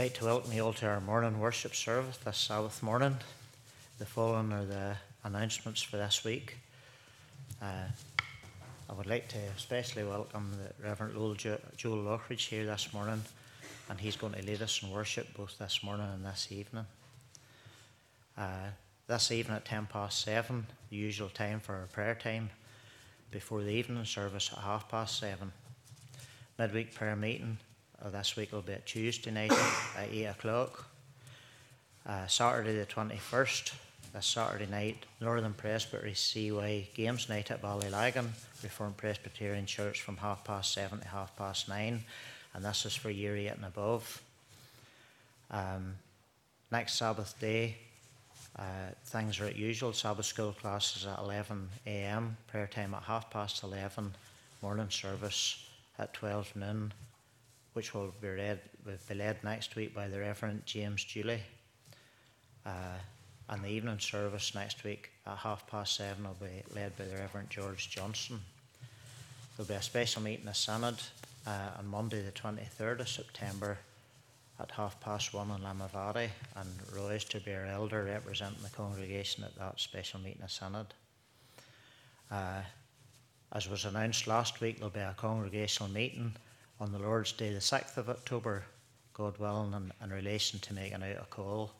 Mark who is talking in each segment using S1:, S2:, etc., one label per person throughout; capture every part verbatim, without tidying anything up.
S1: like to welcome you all to our morning worship service this Sabbath morning. The following are the announcements for this week. Uh, I would like to especially welcome the Reverend Joel, jo- Joel Lockridge here this morning, and he's going to lead us in worship both this morning and this evening. Uh, this evening at ten past seven, the usual time for our prayer time, before the evening service at half past seven. Midweek prayer meeting uh, this week will be at Tuesday night at eight o'clock. Uh, Saturday the twenty-first, this Saturday night, Northern Presbytery C Y Games Night at Ballylagan, Reformed Presbyterian Church, from half past seven to half past nine, and this is for year eight and above. Um, next Sabbath day, uh, things are at usual. Sabbath school classes at eleven a.m, prayer time at half past eleven, morning service at twelve noon, which will be read will be led next week by the Reverend James Julie. Uh, and the evening service next week at half past seven will be led by the Reverend George Johnson. There'll be a special meeting of Synod uh, on Monday the twenty-third of September at half past one in Lamavady, and Roy is to be our elder representing the congregation at that special meeting of Synod. Uh, as was announced last week, there'll be a congregational meeting on the Lord's Day, the sixth of October, God willing, in, in relation to making out a call.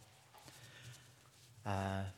S1: Uh,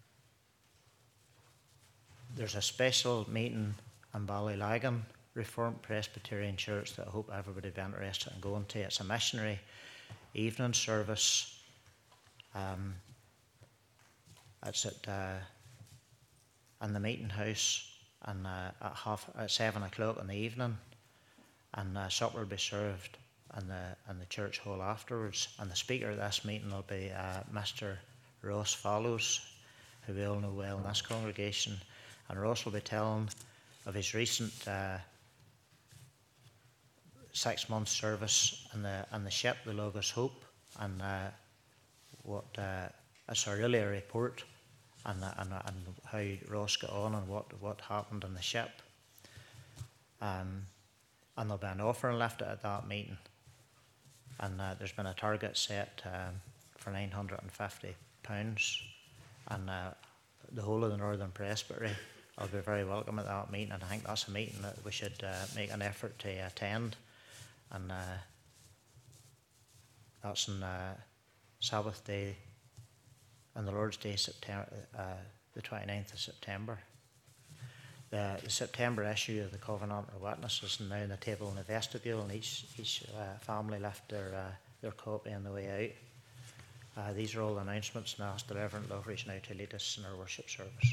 S1: there's a special meeting in Ballylagan, Reformed Presbyterian Church, that I hope everybody will be interested in going to. It's a missionary evening service. Um, it's at uh, in the meeting house and uh, at half at seven o'clock in the evening, and uh, supper will be served in the in the church hall afterwards. And the speaker at this meeting will be uh, Mister Ross Fallows, who we all know well in this congregation. And Ross will be telling of his recent uh, six-month service in the in the ship, the Logos Hope, and uh, what uh, it's a really a report, and, uh, and and how Ross got on and what what happened in the ship. Um, and there'll be an offering left at that meeting, and uh, there's been a target set um, for nine hundred and fifty pounds, and uh, the whole of the Northern Presbytery will be very welcome at that meeting, and I think that's a meeting that we should uh, make an effort to attend. And uh, that's on uh, Sabbath day and the Lord's Day, September, uh, the twenty-ninth of September. The, the September issue of the Covenant or Witness is now on the table in the vestibule, and each each uh, family left their uh, their copy on the way out. Uh, these are all announcements, and I ask the Reverend Loveridge now to lead us in our worship service.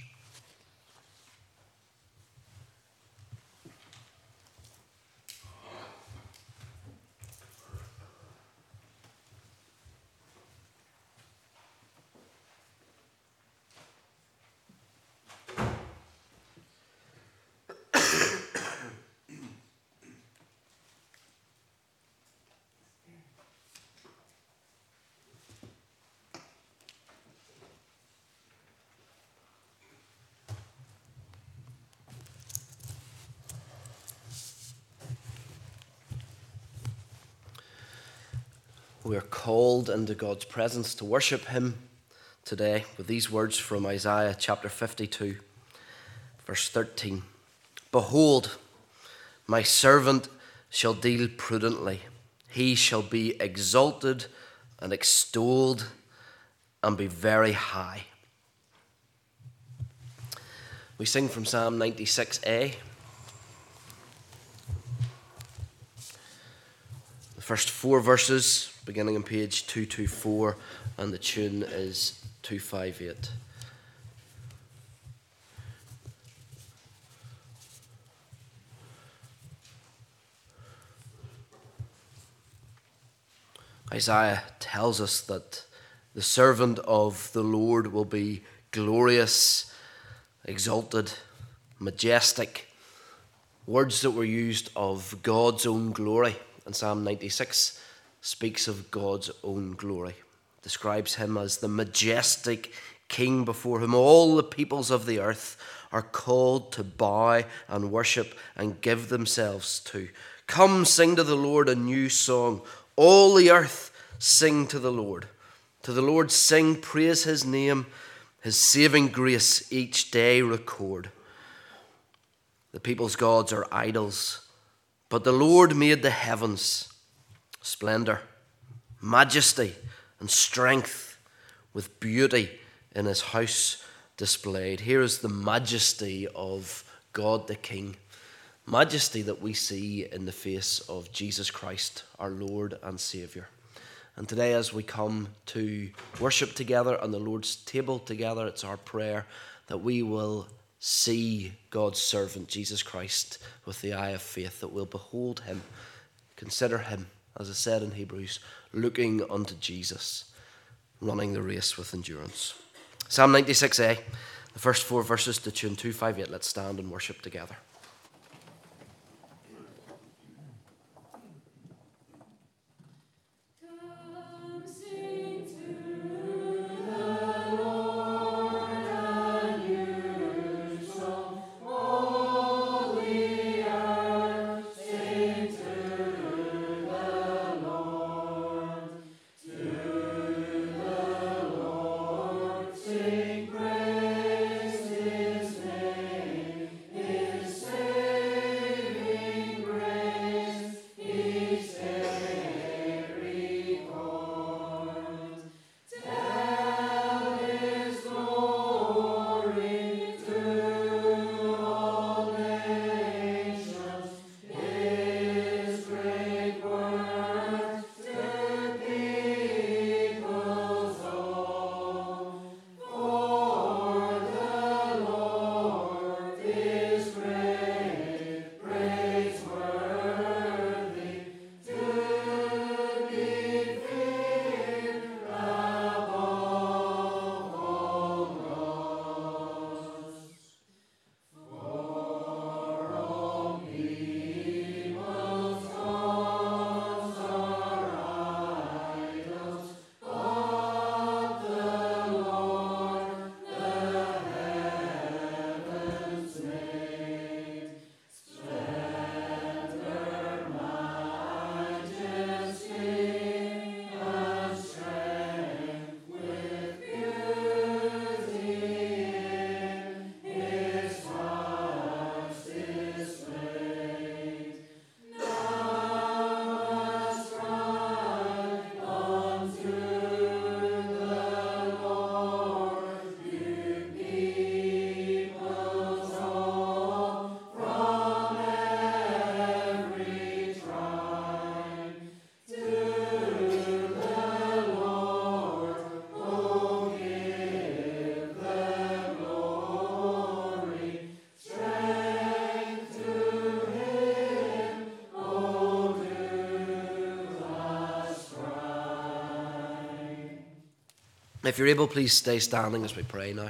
S2: We are called into God's presence to worship Him today with these words from Isaiah chapter fifty-two, verse thirteen. Behold, my servant shall deal prudently. He shall be exalted and extolled and be very high. We sing from Psalm ninety-six A. The first four verses, beginning on page two twenty-four, and the tune is two fifty-eight. Isaiah tells us that the servant of the Lord will be glorious, exalted, majestic. Words that were used of God's own glory. And Psalm ninety-six speaks of God's own glory, describes him as the majestic king before whom all the peoples of the earth are called to bow and worship and give themselves to. Come, sing to the Lord a new song, all the earth, sing to the Lord. To the Lord sing, praise his name, his saving grace each day record. The people's gods are idols, but the Lord made the heavens. Splendor, majesty, and strength, with beauty in his house displayed. Here is the majesty of God the King. Majesty that we see in the face of Jesus Christ, our Lord and Saviour. And today, as we come to worship together on the Lord's table together, it's our prayer that we will see God's servant, Jesus Christ, with the eye of faith, that we'll behold him, consider him, as I said in Hebrews, looking unto Jesus, running the race with endurance. Psalm ninety-six A, the first four verses to tune two fifty-eight. Let's stand and worship together. If you're able, please stay standing as we pray now.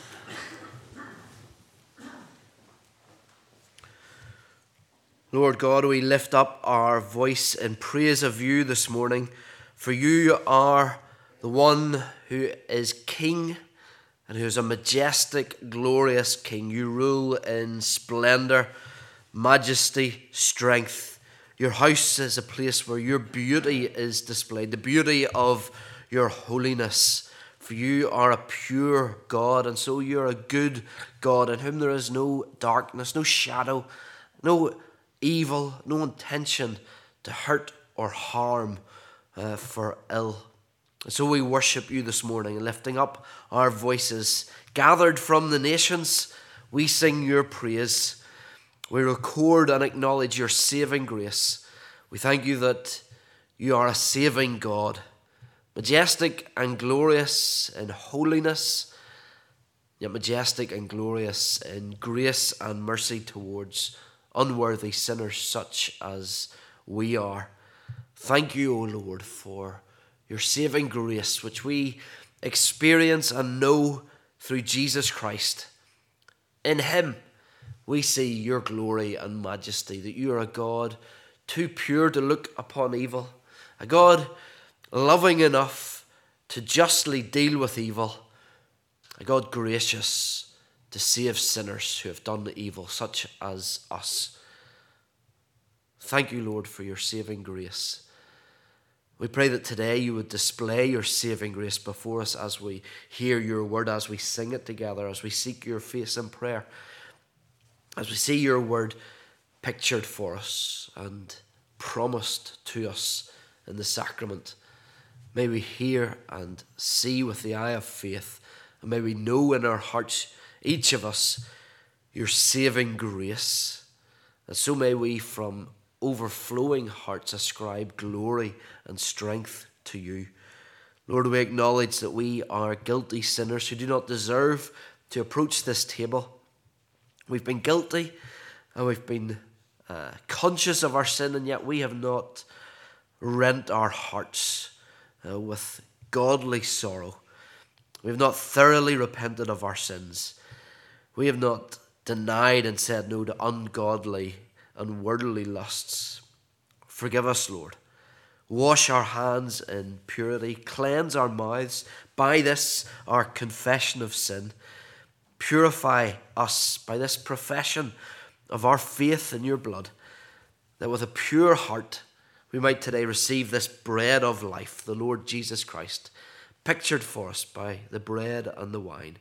S2: Lord God, we lift up our voice in praise of you this morning, for you are the one who is King and who is a majestic, glorious King. You rule in splendor, majesty, strength. Your house is a place where your beauty is displayed, the beauty of your holiness. For you are a pure God, and so you're a good God in whom there is no darkness, no shadow, no evil, no intention to hurt or harm uh, for ill. And so we worship you this morning, lifting up our voices. Gathered from the nations, we sing your praise. We record and acknowledge your saving grace. We thank you that you are a saving God, majestic and glorious in holiness, yet majestic and glorious in grace and mercy towards unworthy sinners such as we are. Thank you, O Lord, for your saving grace, which we experience and know through Jesus Christ. In him we see your glory and majesty, that you are a God too pure to look upon evil, a God loving enough to justly deal with evil, a God gracious to save sinners who have done evil, such as us. Thank you, Lord, for your saving grace. We pray that today you would display your saving grace before us as we hear your word, as we sing it together, as we seek your face in prayer, as we see your word pictured for us and promised to us in the sacrament. May we hear and see with the eye of faith, and may we know in our hearts, each of us, your saving grace. And so may we from overflowing hearts ascribe glory and strength to you. Lord, we acknowledge that we are guilty sinners who do not deserve to approach this table. We've been guilty and we've been uh, conscious of our sin, and yet we have not rent our hearts uh, with godly sorrow. We have not thoroughly repented of our sins. We have not denied and said no to ungodly and worldly lusts. Forgive us, Lord. Wash our hands in purity. Cleanse our mouths by this, our confession of sin. Purify us by this profession of our faith in your blood, that with a pure heart we might today receive this bread of life, the Lord Jesus Christ, pictured for us by the bread and the wine.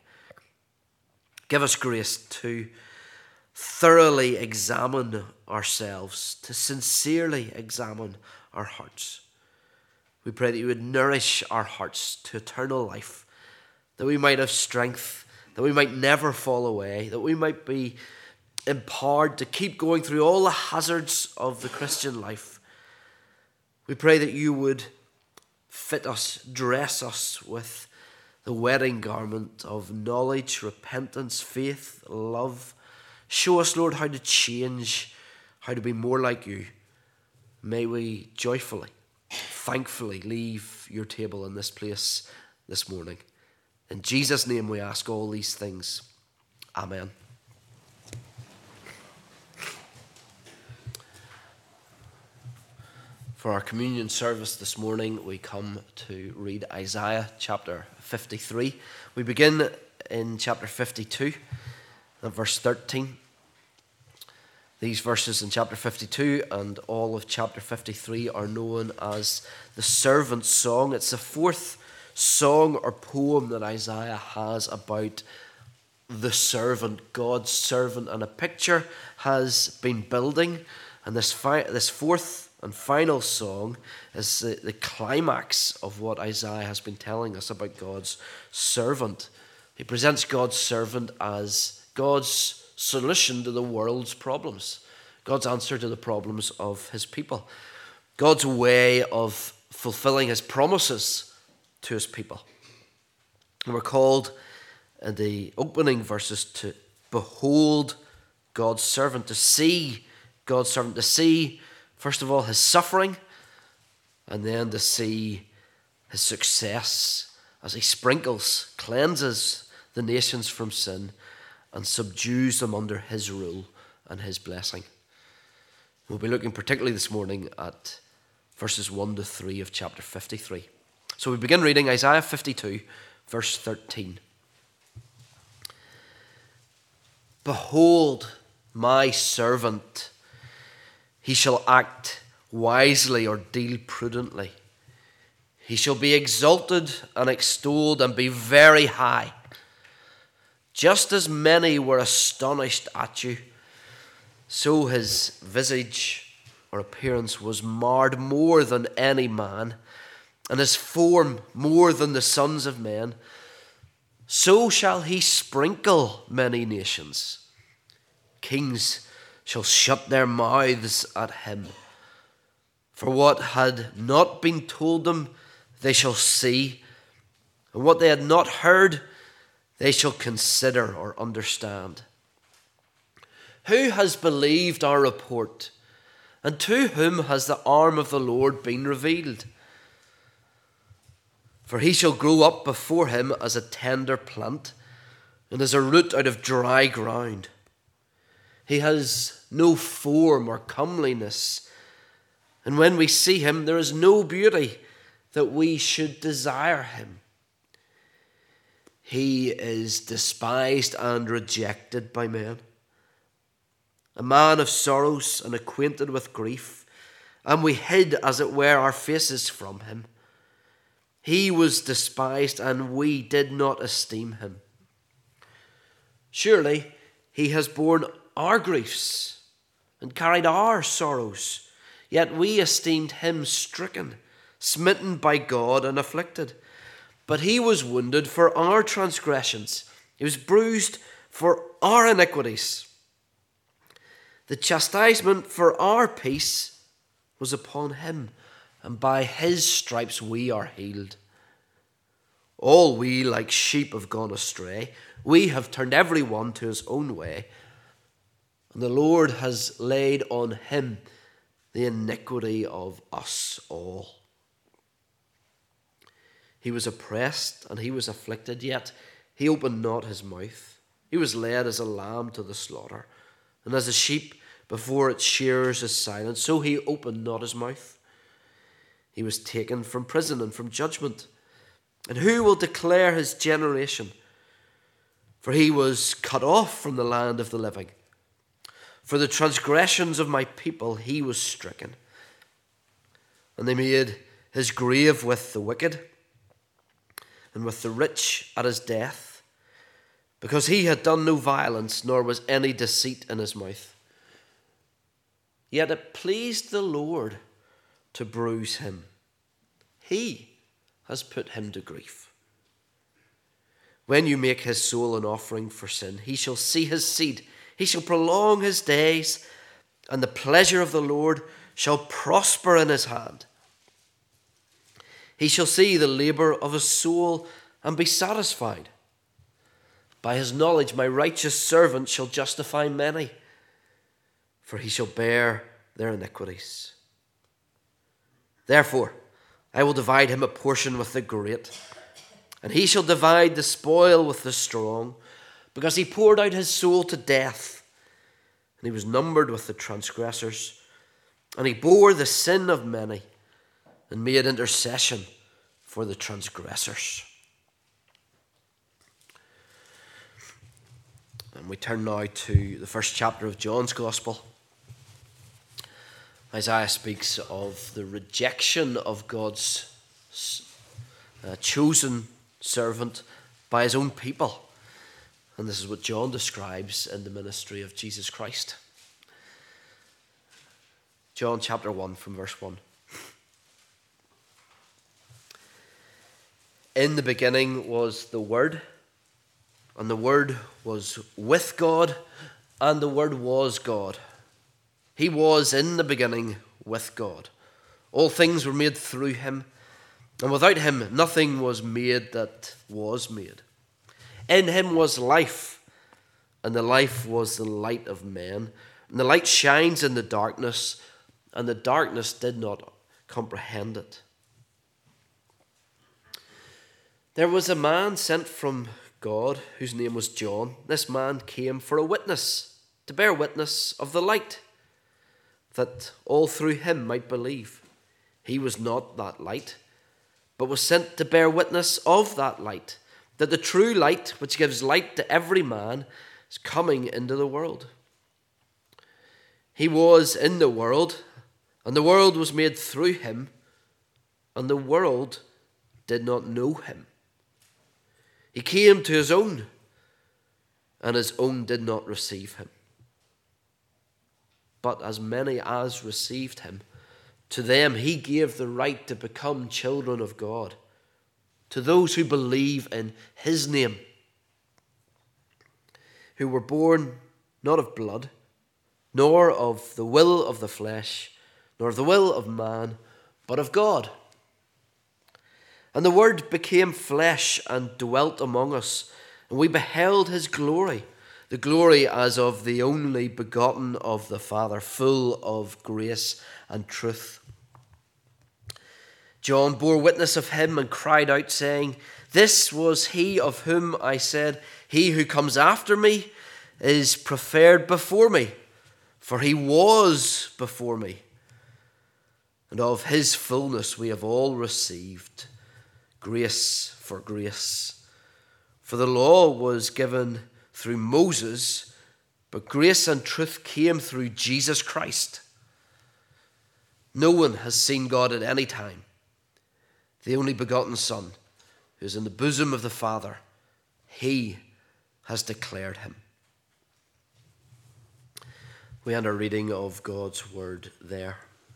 S2: Give us grace to thoroughly examine ourselves, to sincerely examine our hearts. We pray that you would nourish our hearts to eternal life, that we might have strength, that we might never fall away, that we might be empowered to keep going through all the hazards of the Christian life. We pray that you would fit us, dress us with the wedding garment of knowledge, repentance, faith, love. Show us, Lord, how to change, how to be more like you. May we joyfully, thankfully leave your table in this place this morning. In Jesus' name we ask all these things. Amen. For our communion service this morning, we come to read Isaiah chapter fifty-three. We begin in chapter fifty-two, and verse thirteen. These verses in chapter fifty-two and all of chapter fifty-three are known as the servant's song. It's the fourth song or poem that Isaiah has about the servant, God's servant, and a picture has been building, and this fi- this fourth and final song is the, the climax of what Isaiah has been telling us about God's servant. He presents God's servant as God's solution to the world's problems, God's answer to the problems of his people, God's way of fulfilling his promises to his people. And we're called in the opening verses to behold God's servant, to see God's servant, to see, first of all, his suffering, and then to see his success as he sprinkles, cleanses the nations from sin, and subdues them under his rule and his blessing. We'll be looking particularly this morning at verses one to three of chapter fifty-three. So we begin reading Isaiah fifty-two, verse thirteen. Behold my servant, he shall act wisely or deal prudently. He shall be exalted and extolled and be very high. Just as many were astonished at you, so his visage or appearance was marred more than any man, and his form more than the sons of men. So shall he sprinkle many nations. Kings shall shut their mouths at him. For what had not been told them, they shall see, and what they had not heard, they shall consider or understand. Who has believed our report, and to whom has the arm of the Lord been revealed? For he shall grow up before him as a tender plant, and as a root out of dry ground. He has no form or comeliness, and when we see him, there is no beauty that we should desire him. He is despised and rejected by men, a man of sorrows and acquainted with grief, and we hid, as it were, our faces from him. He was despised, and we did not esteem him. Surely he has borne our griefs and carried our sorrows, yet we esteemed him stricken, smitten by God, and afflicted. But he was wounded for our transgressions. He was bruised for our iniquities. The chastisement for our peace was upon him, and by his stripes we are healed. All we like sheep have gone astray. We have turned every one to his own way, and the Lord has laid on him the iniquity of us all. He was oppressed and he was afflicted, yet he opened not his mouth. He was led as a lamb to the slaughter, and as a sheep before its shearers is silent, so he opened not his mouth. He was taken from prison and from judgment. And who will declare his generation? For he was cut off from the land of the living. For the transgressions of my people he was stricken. And they made his grave with the wicked, and with the rich at his death, because he had done no violence, nor was any deceit in his mouth. Yet it pleased the Lord to bruise him. He has put him to grief. When you make his soul an offering for sin, he shall see his seed. He shall prolong his days, and the pleasure of the Lord shall prosper in his hand. He shall see the labor of his soul and be satisfied. By his knowledge my righteous servant shall justify many, for he shall bear their iniquities. Therefore I will divide him a portion with the great, and he shall divide the spoil with the strong, because he poured out his soul to death, and he was numbered with the transgressors, and he bore the sin of many, and made intercession for the transgressors. And we turn now to the first chapter of John's Gospel. Isaiah speaks of the rejection of God's uh, chosen servant by his own people. And this is what John describes in the ministry of Jesus Christ. John chapter one from verse one. In the beginning was the Word, and the Word was with God, and the Word was God. He was in the beginning with God. All things were made through him, and without him nothing was made that was made. In him was life, and the life was the light of men. And the light shines in the darkness, and the darkness did not comprehend it. There was a man sent from God whose name was John. This man came for a witness, to bear witness of the light, that all through him might believe. He was not that light, but was sent to bear witness of that light, that the true light, which gives light to every man, is coming into the world. He was in the world, and the world was made through him, and the world did not know him. He came to his own, and his own did not receive him. But as many as received him, to them he gave the right to become children of God, to those who believe in his name, who were born not of blood, nor of the will of the flesh, nor of the will of man, but of God. And the Word became flesh and dwelt among us, and we beheld his glory, the glory as of the only begotten of the Father, full of grace and truth. John bore witness of him and cried out, saying, "This was he of whom I said, he who comes after me is preferred before me, for he was before me. And of his fullness we have all received grace for grace. For the law was given through Moses, but grace and truth came through Jesus Christ. No one has seen God at any time. The only begotten Son, who is in the bosom of the Father, he has declared him. We end our reading of God's word there.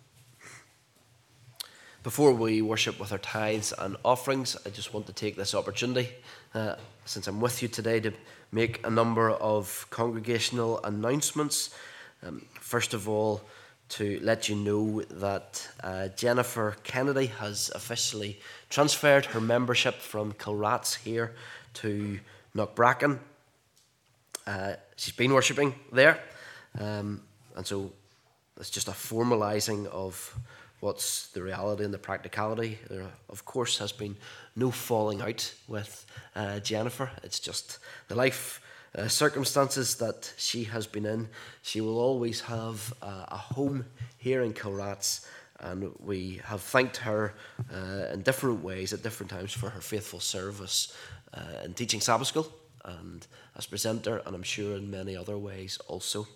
S2: Before we worship with our tithes and offerings, I just want to take this opportunity, uh, since I'm with you today, to make a number of congregational announcements. Um, first of all, to let you know that uh, Jennifer Kennedy has officially transferred her membership from Kilrats here to Knockbracken. Uh, she's been worshipping there, um, and so it's just a formalising of what's the reality and the practicality. There, of course, has been no falling out with uh, Jennifer. It's just the life uh, circumstances that she has been in. She will always have uh, a home here in Kilrats, and we have thanked her uh, in different ways at different times for her faithful service uh, in teaching Sabbath school and as presenter, and I'm sure in many other ways also.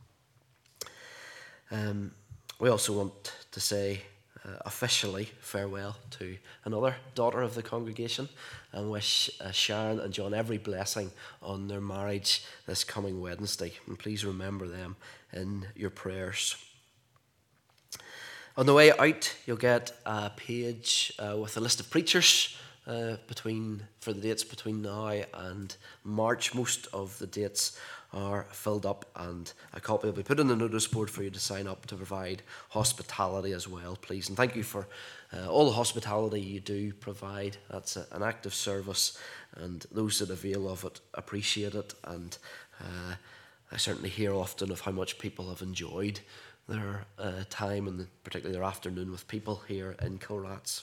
S2: Um, we also want to say uh, officially farewell to another daughter of the congregation and wish uh, Sharon and John every blessing on their marriage this coming Wednesday. And please remember them in your prayers. On the way out, you'll get a page uh, with a list of preachers uh, between for the dates between now and March. Most of the dates are filled up, and a copy will be put on the notice board for you to sign up to provide hospitality as well, please. And thank you for uh, all the hospitality you do provide. That's a, an active service, and those that avail of it appreciate it. And uh, I certainly hear often of how much people have enjoyed their uh, time, and particularly their afternoon with people here in Kilrats.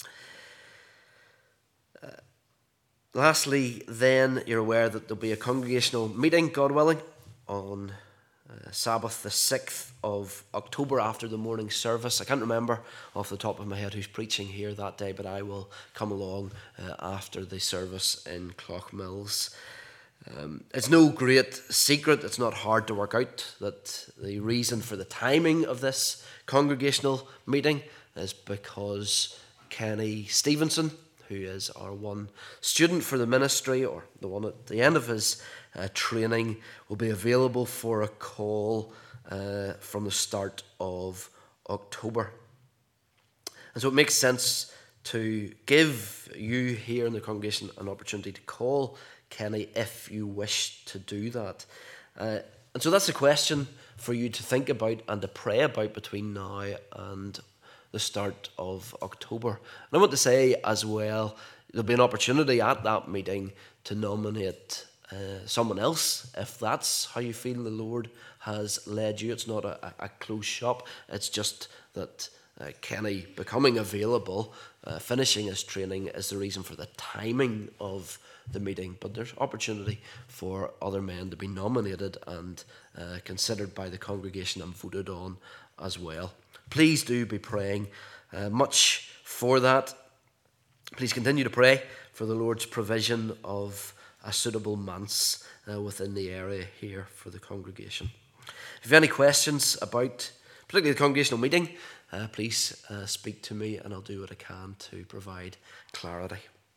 S2: Uh, Lastly, then, you're aware that there'll be a congregational meeting, God willing, on uh, Sabbath the sixth of October after the morning service. I can't remember off the top of my head who's preaching here that day, but I will come along uh, after the service in Clough-Mills. Um, it's no great secret, it's not hard to work out, that the reason for the timing of this congregational meeting is because Kenny Stevenson, who is our one student for the ministry, or the one at the end of his uh, training, will be available for a call uh, from the start of October. And so it makes sense to give you here in the congregation an opportunity to call Kenny if you wish to do that. Uh, and so that's a question for you to think about and to pray about between now and the start of October. And I want to say as well, there'll be an opportunity at that meeting to nominate uh, someone else, if that's how you feel the Lord has led you. It's not a, a closed shop. It's just that uh, Kenny becoming available, uh, finishing his training, is the reason for the timing of the meeting. But there's opportunity for other men to be nominated and uh, considered by the congregation and voted on as well. Please do be praying uh, much for that. Please continue to pray for the Lord's provision of a suitable manse uh, within the area here for the congregation. If you have any questions about particularly the congregational meeting, uh, please uh, speak to me and I'll do what I can to provide clarity.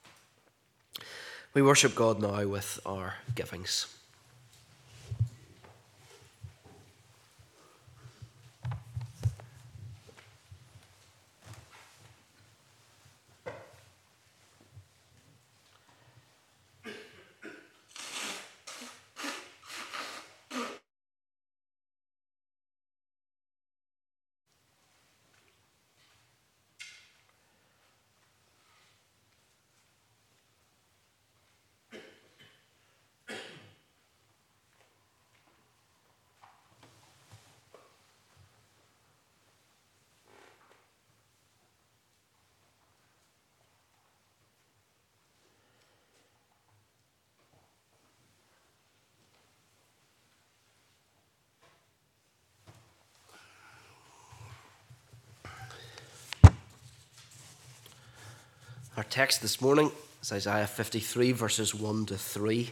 S2: We worship God now with our givings. Our text this morning is Isaiah fifty-three, verses one to three.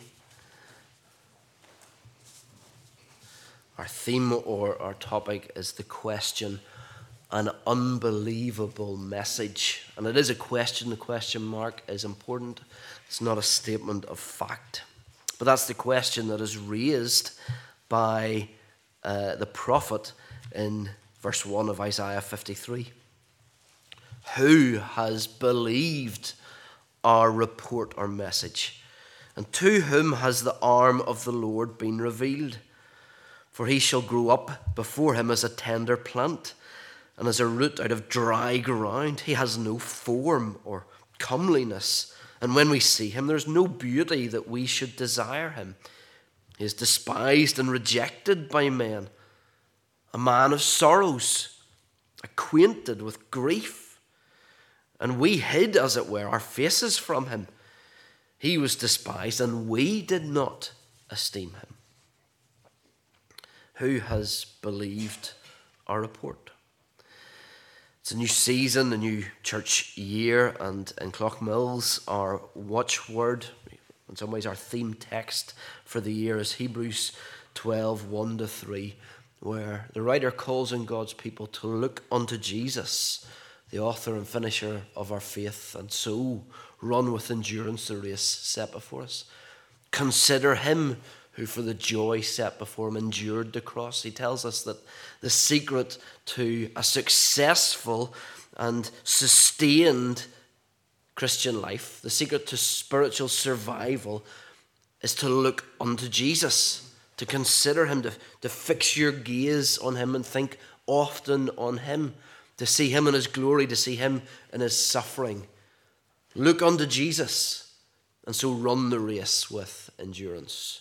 S2: Our theme or our topic is the question, an unbelievable message. And it is a question. The question mark is important. It's not a statement of fact. But that's the question that is raised by uh, the prophet in verse one of Isaiah fifty-three. Who has believed our report or message? And to whom has the arm of the Lord been revealed? For he shall grow up before him as a tender plant, and as a root out of dry ground. He has no form or comeliness, and when we see him, there is no beauty that we should desire him. He is despised and rejected by men, a man of sorrows, acquainted with grief. And we hid, as it were, our faces from him. He was despised, and we did not esteem him. Who has believed our report? It's a new season, a new church year, and in Clough-Mills, our watchword, in some ways our theme text for the year, is Hebrews twelve, one to three, where the writer calls on God's people to look unto Jesus, the author and finisher of our faith, and so run with endurance the race set before us. Consider him who for the joy set before him endured the cross. He tells us that the secret to a successful and sustained Christian life, the secret to spiritual survival, is to look unto Jesus, to consider him, to, to fix your gaze on him and think often on him, to see him in his glory, to see him in his suffering. Look unto Jesus, and so run the race with endurance.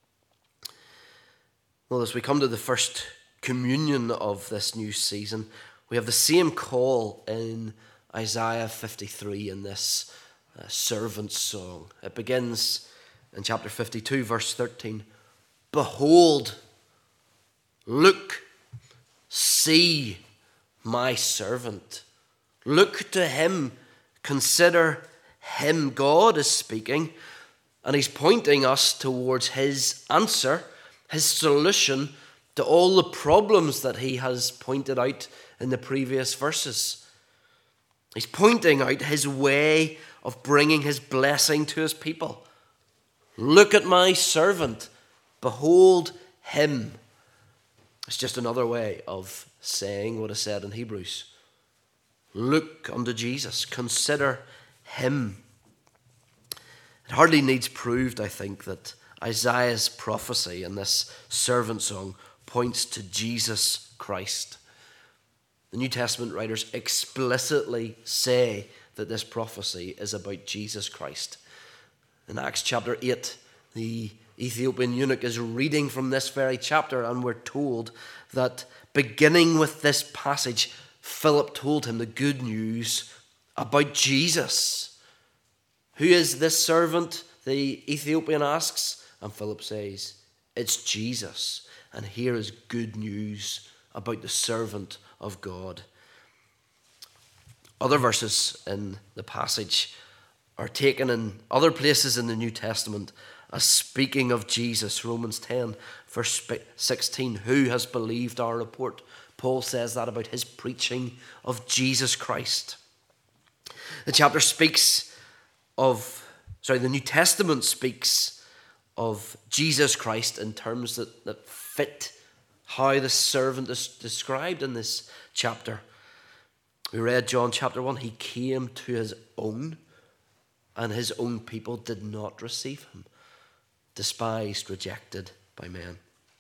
S2: Well, as we come to the first communion of this new season, we have the same call in Isaiah fifty-three in this uh, servant song. It begins in chapter fifty-two, verse thirteen. Behold, look, see my servant. Look to him, consider him. God is speaking, and he's pointing us towards his answer, his solution to all the problems that he has pointed out in the previous verses. He's pointing out his way of bringing his blessing to his people. Look at my servant. Behold him. It's just another way of saying what is said in Hebrews. Look unto Jesus. Consider him. It hardly needs proved, I think, that Isaiah's prophecy in this servant song points to Jesus Christ. The New Testament writers explicitly say that this prophecy is about Jesus Christ. In Acts chapter eight, the Ethiopian eunuch is reading from this very chapter, and we're told that beginning with this passage, Philip told him the good news about Jesus. Who is this servant? The Ethiopian asks. And Philip says, it's Jesus. And here is good news about the servant of God. Other verses in the passage are taken in other places in the New Testament as speaking of Jesus. Romans ten, verse sixteen, who has believed our report? Paul says that about his preaching of Jesus Christ. The chapter speaks of, sorry, the New Testament speaks of Jesus Christ in terms that, that fit how the servant is described in this chapter. We read John chapter one. He came to his own, and his own people did not receive him. Despised, rejected by men.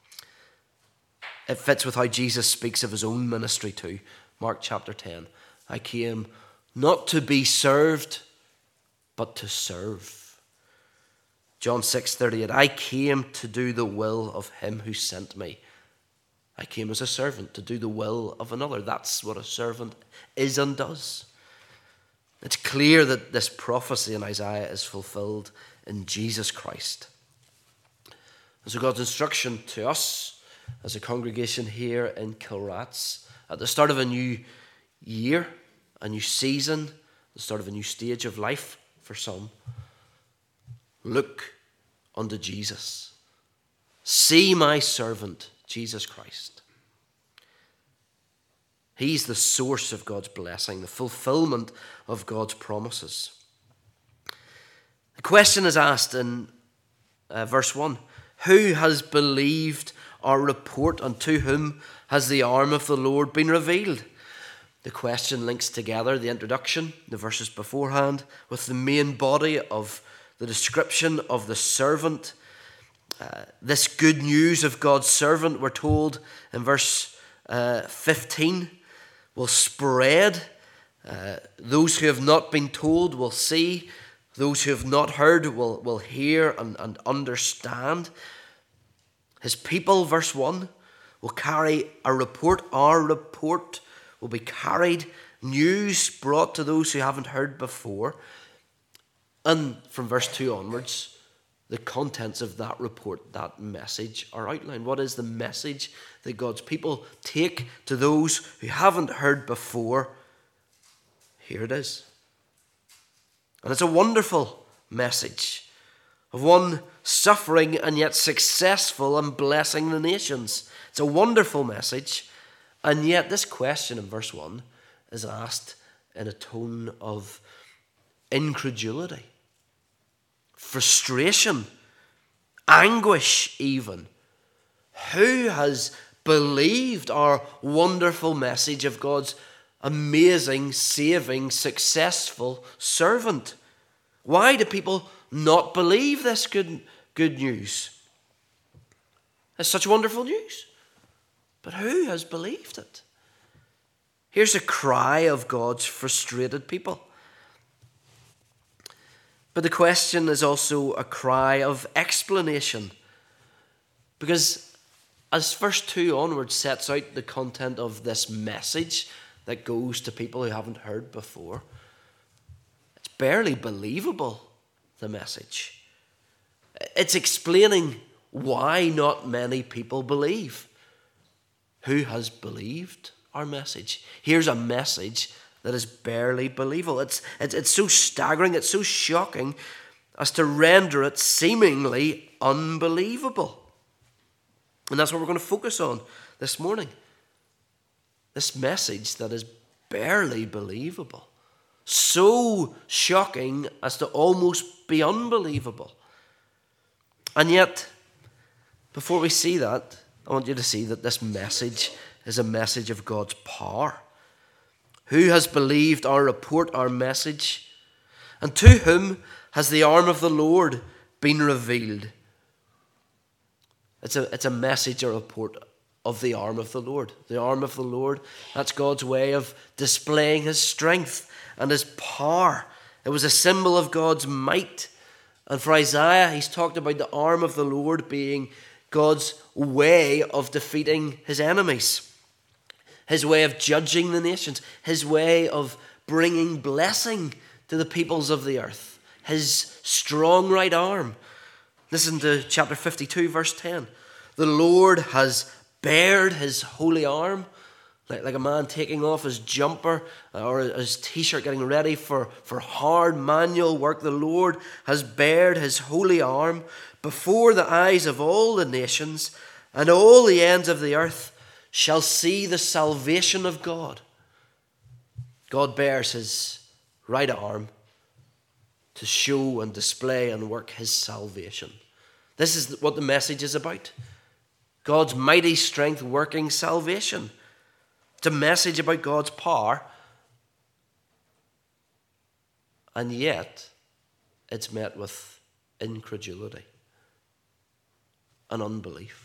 S2: It fits with how Jesus speaks of his own ministry too. Mark chapter ten. I came not to be served, but to serve. John six thirty-eight, I came to do the will of him who sent me. I came as a servant to do the will of another. That's what a servant is and does. It's clear that this prophecy in Isaiah is fulfilled in Jesus Christ. And so God's instruction to us as a congregation here in Kilrats at the start of a new year, a new season, the start of a new stage of life for some. Look unto Jesus. See my servant, Jesus Christ. He's the source of God's blessing, the fulfillment of God's promises. The question is asked in uh, verse one. Who has believed our report, and to whom has the arm of the Lord been revealed? The question links together the introduction, the verses beforehand, with the main body of the description of the servant. Uh, this good news of God's servant, we're told in verse uh, fifteen, will spread. Uh, those who have not been told will see. Those who have not heard will, will hear and, and understand. His people, verse one, will carry a report. Our report will be carried. News brought to those who haven't heard before. And from verse two onwards, the contents of that report, that message, are outlined. What is the message that God's people take to those who haven't heard before? Here it is. And it's a wonderful message of one suffering and yet successful and blessing the nations. It's a wonderful message. And yet this question in verse one is asked in a tone of incredulity, frustration, anguish even. Who has believed our wonderful message of God's amazing, saving, successful servant? Why do people not believe this good, good news? It's such wonderful news. But who has believed it? Here's a cry of God's frustrated people. But the question is also a cry of explanation. Because as verse two onwards sets out the content of this message that goes to people who haven't heard before, it's barely believable, the message. It's explaining why not many people believe. Who has believed our message? Here's a message that is barely believable. It's, it's, it's so staggering, it's so shocking as to render it seemingly unbelievable. And that's what we're going to focus on this morning. This message that is barely believable. So shocking as to almost be unbelievable. And yet, before we see that, I want you to see that this message is a message of God's power. Who has believed our report, our message? And to whom has the arm of the Lord been revealed? It's a, it's a message, a report of the arm of the Lord. The arm of the Lord, that's God's way of displaying his strength and his power. It was a symbol of God's might. And for Isaiah, he's talked about the arm of the Lord being God's way of defeating his enemies. His way of judging the nations. His way of bringing blessing to the peoples of the earth. His strong right arm. Listen to chapter fifty-two, verse ten. The Lord has bared his holy arm, like, like a man taking off his jumper or his t-shirt, getting ready for, for hard manual work. The Lord has bared his holy arm before the eyes of all the nations, and all the ends of the earth shall see the salvation of God. God bears his right arm to show and display and work his salvation. This is what the message is about. God's mighty strength working salvation. It's a message about God's power. And yet, it's met with incredulity and unbelief.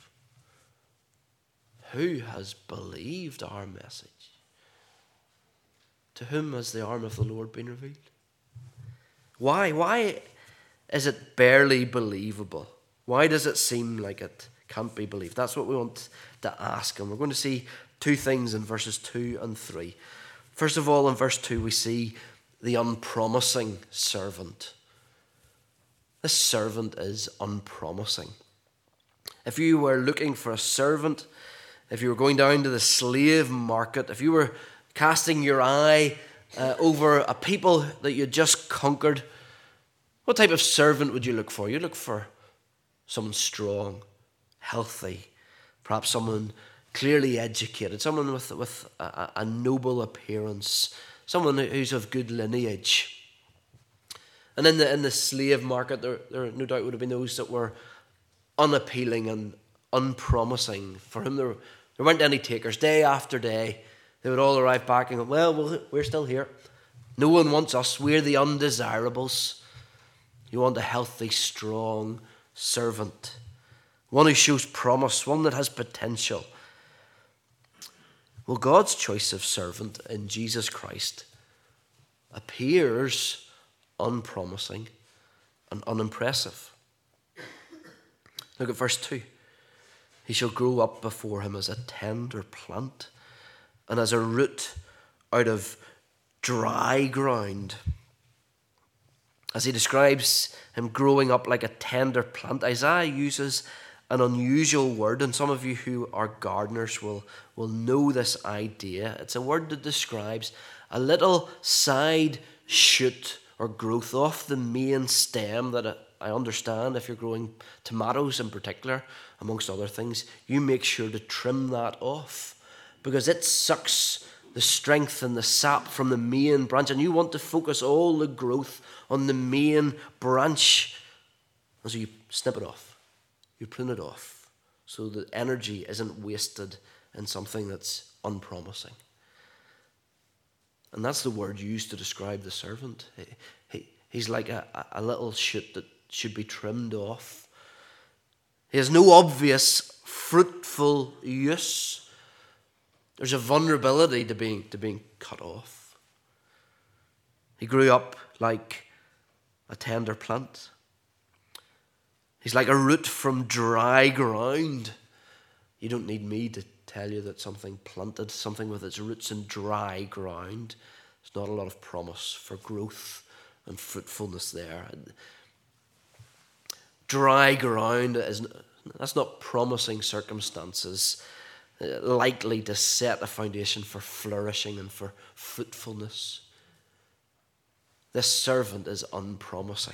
S2: Who has believed our message? To whom has the arm of the Lord been revealed? Why? Why is it barely believable? Why does it seem like it can't be believed? That's what we want to ask. And we're going to see two things in verses two and three. First of all, in verse two, we see the unpromising servant. This servant is unpromising. If you were looking for a servant, if you were going down to the slave market, if you were casting your eye uh, over a people that you just conquered, what type of servant would you look for? You'd look for someone strong, healthy, perhaps someone clearly educated, someone with, with a, a noble appearance, someone who's of good lineage. And in the in the slave market, there, there no doubt would have been those that were unappealing and unpromising, for whom there, there weren't any takers. Day after day, they would all arrive back and go, well, well, we're still here. No one wants us. We're the undesirables. You want a healthy, strong servant, one who shows promise, one that has potential. Well, God's choice of servant in Jesus Christ appears unpromising and unimpressive. Look at verse two. He shall grow up before him as a tender plant and as a root out of dry ground. As he describes him growing up like a tender plant, Isaiah uses an unusual word, and some of you who are gardeners will, will know this idea. It's a word that describes a little side shoot or growth off the main stem that I understand if you're growing tomatoes in particular, amongst other things, you make sure to trim that off because it sucks the strength and the sap from the main branch, and you want to focus all the growth on the main branch. And so you snip it off, you prune it off, so the energy isn't wasted in something that's unpromising. And that's the word used to describe the servant. He, he, he's like a, a little shoot that should be trimmed off. He has no obvious fruitful use. There's a vulnerability to being, to being cut off. He grew up like a tender plant. He's like a root from dry ground. You don't need me to tell you that something planted, something with its roots in dry ground, there's not a lot of promise for growth and fruitfulness there. Dry ground is that's not promising circumstances likely to set a foundation for flourishing and for fruitfulness. This servant is unpromising.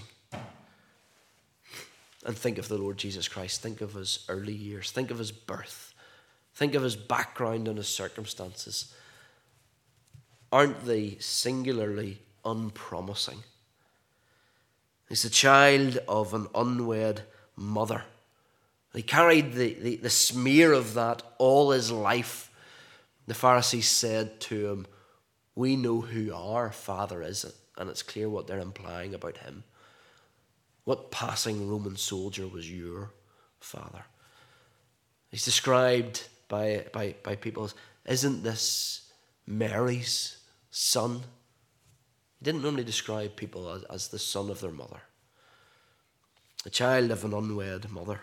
S2: And think of the Lord Jesus Christ. Think of his early years. Think of his birth. Think of his background and his circumstances. Aren't they singularly unpromising? He's the child of an unwed mother. He carried the, the, the smear of that all his life. The Pharisees said to him, we know who our father is, and it's clear what they're implying about him. What passing Roman soldier was your father? He's described by, by, by people as, isn't this Mary's son? He didn't normally describe people as, as the son of their mother. A child of an unwed mother.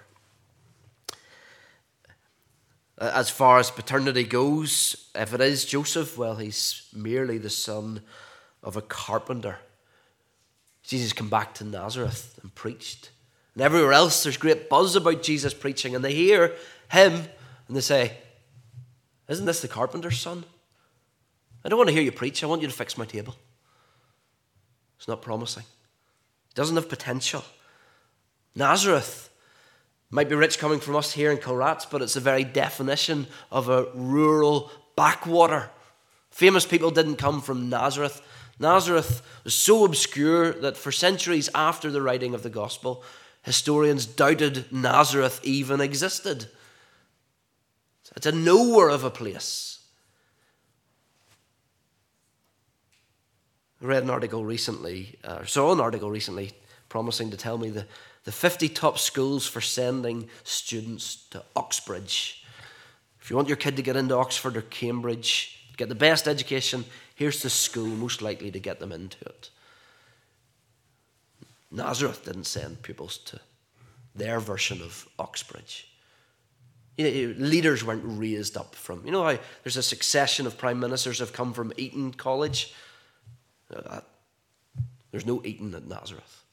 S2: As far as paternity goes, if it is Joseph, well, he's merely the son of a carpenter. Jesus came back to Nazareth and preached. And everywhere else there's great buzz about Jesus preaching, and they hear him and they say, isn't this the carpenter's son? I don't want to hear you preach. I want you to fix my table. It's not promising. It doesn't have potential. Nazareth might be rich coming from us here in Kilrats, but it's the very definition of a rural backwater. Famous people didn't come from Nazareth. Nazareth was so obscure that for centuries after the writing of the gospel, historians doubted Nazareth even existed. It's a nowhere of a place. I read an article recently, or saw an article recently promising to tell me the, the fifty top schools for sending students to Oxbridge. If you want your kid to get into Oxford or Cambridge, get the best education, here's the school most likely to get them into it. Nazareth didn't send pupils to their version of Oxbridge. You know, leaders weren't raised up from, you know how there's a succession of prime ministers have come from Eton College? Uh, there's no Eton at Nazareth.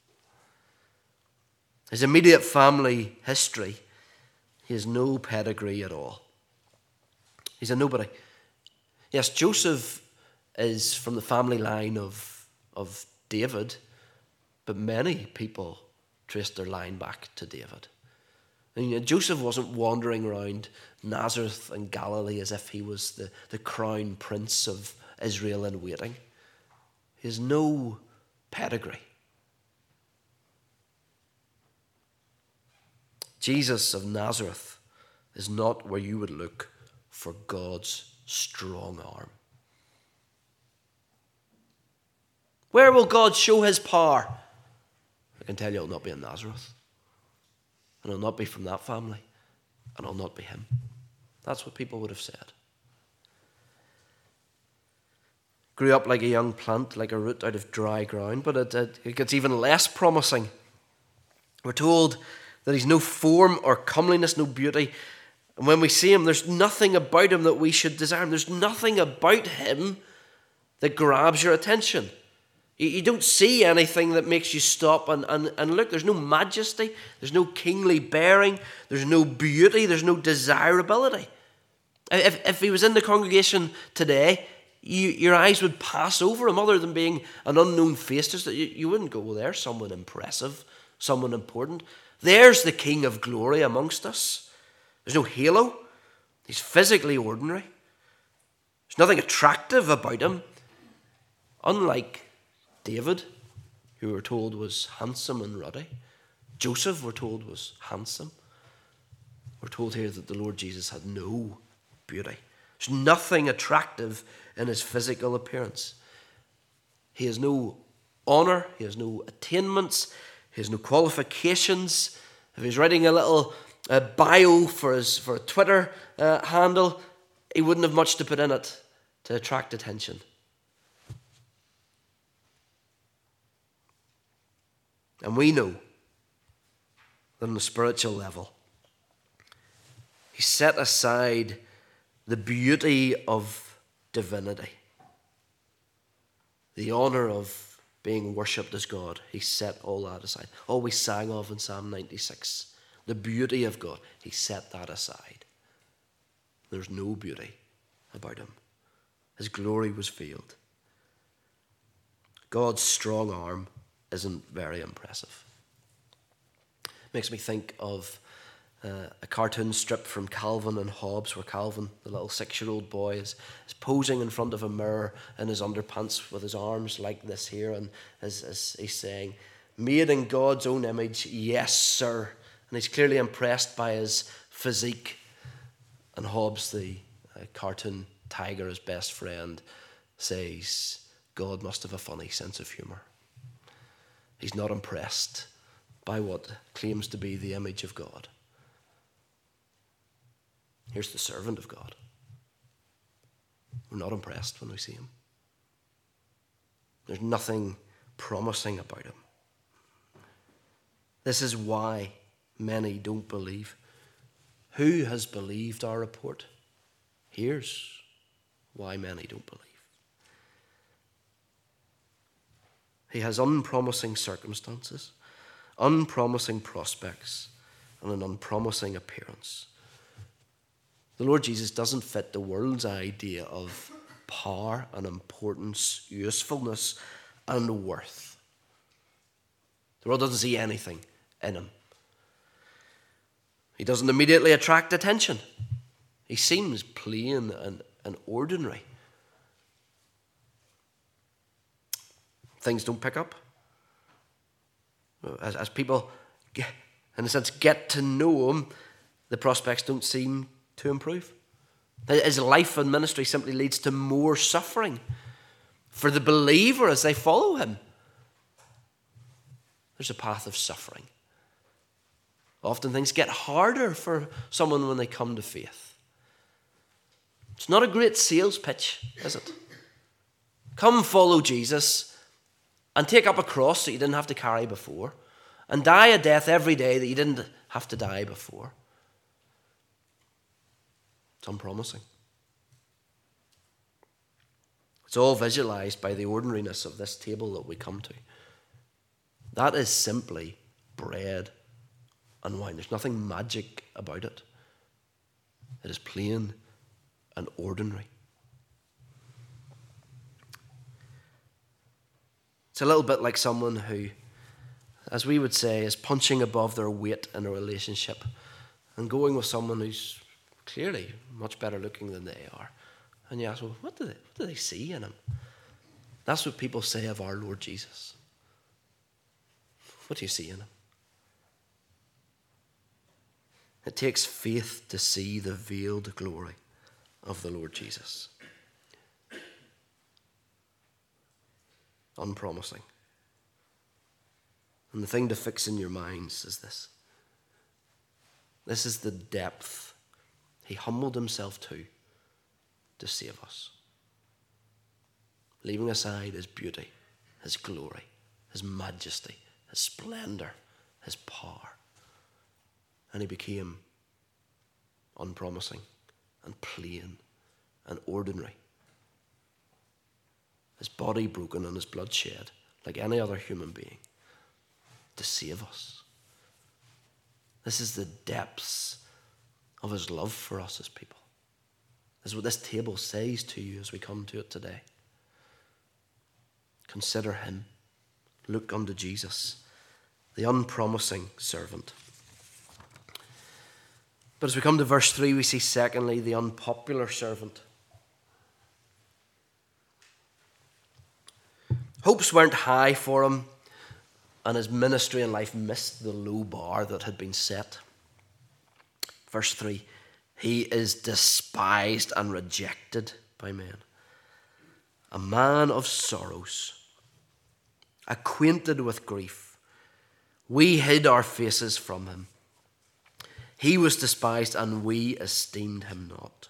S2: His immediate family history, he has no pedigree at all. He's a nobody. Yes, Joseph is from the family line of, of David, but many people trace their line back to David. And, you know, Joseph wasn't wandering around Nazareth and Galilee as if he was the, the crown prince of Israel in waiting. He has no pedigree. Jesus of Nazareth is not where you would look for God's strong arm. Where will God show his power? I can tell you it'll not be in Nazareth. And it'll not be from that family. And it'll not be him. That's what people would have said. Grew up like a young plant, like a root out of dry ground, but it, it, it gets even less promising. We're told that he's no form or comeliness, no beauty. And when we see him, there's nothing about him that we should desire him. There's nothing about him that grabs your attention. You, you don't see anything that makes you stop and, and, and look. There's no majesty. There's no kingly bearing. There's no beauty. There's no desirability. If, if he was in the congregation today, you, your eyes would pass over him other than being an unknown face. Just that you, you wouldn't go, well, there's someone impressive, someone important. There's the King of glory amongst us. There's no halo. He's physically ordinary. There's nothing attractive about him. Unlike David, who we're told was handsome and ruddy. Joseph, we're told, was handsome. We're told here that the Lord Jesus had no beauty. There's nothing attractive in his physical appearance. He has no honour. He has no attainments. He has no qualifications. If he's writing a little uh, bio for his for a Twitter uh, handle, he wouldn't have much to put in it to attract attention. And we know that on the spiritual level, he set aside the beauty of divinity, the honour of being worshipped as God. He set all that aside. All we sang of in Psalm ninety-six, the beauty of God, he set that aside. There's no beauty about him. His glory was veiled. God's strong arm isn't very impressive. Makes me think of uh, a cartoon strip from Calvin and Hobbes, where Calvin, the little six-year-old boy, is, is posing in front of a mirror in his underpants with his arms like this here, and as, as he's saying, "Made in God's own image, yes, sir." And he's clearly impressed by his physique. And Hobbes, the uh, cartoon tiger, his best friend, says, God must have a funny sense of humour. He's not impressed by what claims to be the image of God. Here's the servant of God. We're not impressed when we see him. There's nothing promising about him. This is why many don't believe. Who has believed our report? Here's why many don't believe. He has unpromising circumstances, unpromising prospects, and an unpromising appearance. The Lord Jesus doesn't fit the world's idea of power and importance, usefulness and worth. The world doesn't see anything in him. He doesn't immediately attract attention. He seems plain and, and ordinary. Things don't pick up. As, as people, get, in a sense, get to know him, the prospects don't seem to improve. His life and ministry simply leads to more suffering for the believer as they follow him. There's a path of suffering. Often things get harder for someone when they come to faith. It's not a great sales pitch, is it? Come follow Jesus and take up a cross that you didn't have to carry before, and die a death every day that you didn't have to die before. It's unpromising. It's all visualized by the ordinariness of this table that we come to. That is simply bread and wine. There's nothing magic about it. It is plain and ordinary. It's a little bit like someone who, as we would say, is punching above their weight in a relationship. and going with someone who's clearly much better looking than they are. And you ask, well, what do they, what do they see in him? That's what people say of our Lord Jesus. What do you see in him? It takes faith to see the veiled glory of the Lord Jesus. Unpromising. And the thing to fix in your minds is this. This is the depth he humbled himself to to save us. Leaving aside his beauty, his glory, his majesty, his splendor, his power. And he became unpromising and plain and ordinary. His body broken and his blood shed like any other human being to save us. This is the depths of his love for us as people. This is what this table says to you as we come to it today. Consider him. Look unto Jesus, the unpromising servant. But as we come to verse three, we see secondly the unpopular servant. Hopes weren't high for him, and his ministry and life missed the low bar that had been set. Verse three, he is despised and rejected by men. A man of sorrows, acquainted with grief. We hid our faces from him. He was despised and we esteemed him not.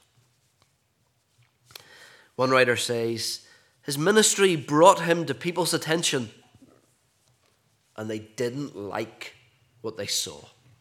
S2: One writer says, his ministry brought him to people's attention and they didn't like what they saw.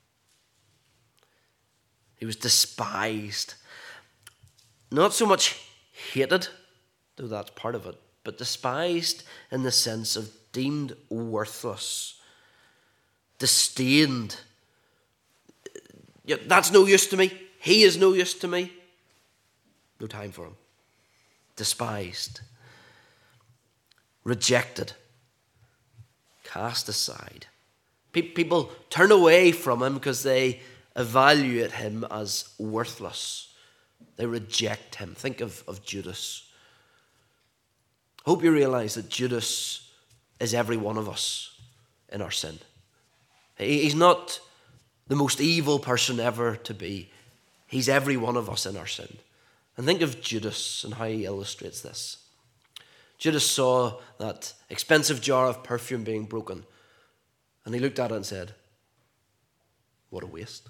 S2: He was despised. Not so much hated, though that's part of it, but despised in the sense of deemed worthless, disdained. Yeah, that's no use to me. He is no use to me. No time for him. Despised. Rejected. Cast aside. People turn away from him because they evaluate him as worthless. They reject him. Think of, of Judas. Hope you realize that Judas is every one of us in our sin. He's not the most evil person ever to be. He's every one of us in our sin. And think of Judas and how he illustrates this. Judas saw that expensive jar of perfume being broken, and he looked at it and said, what a waste.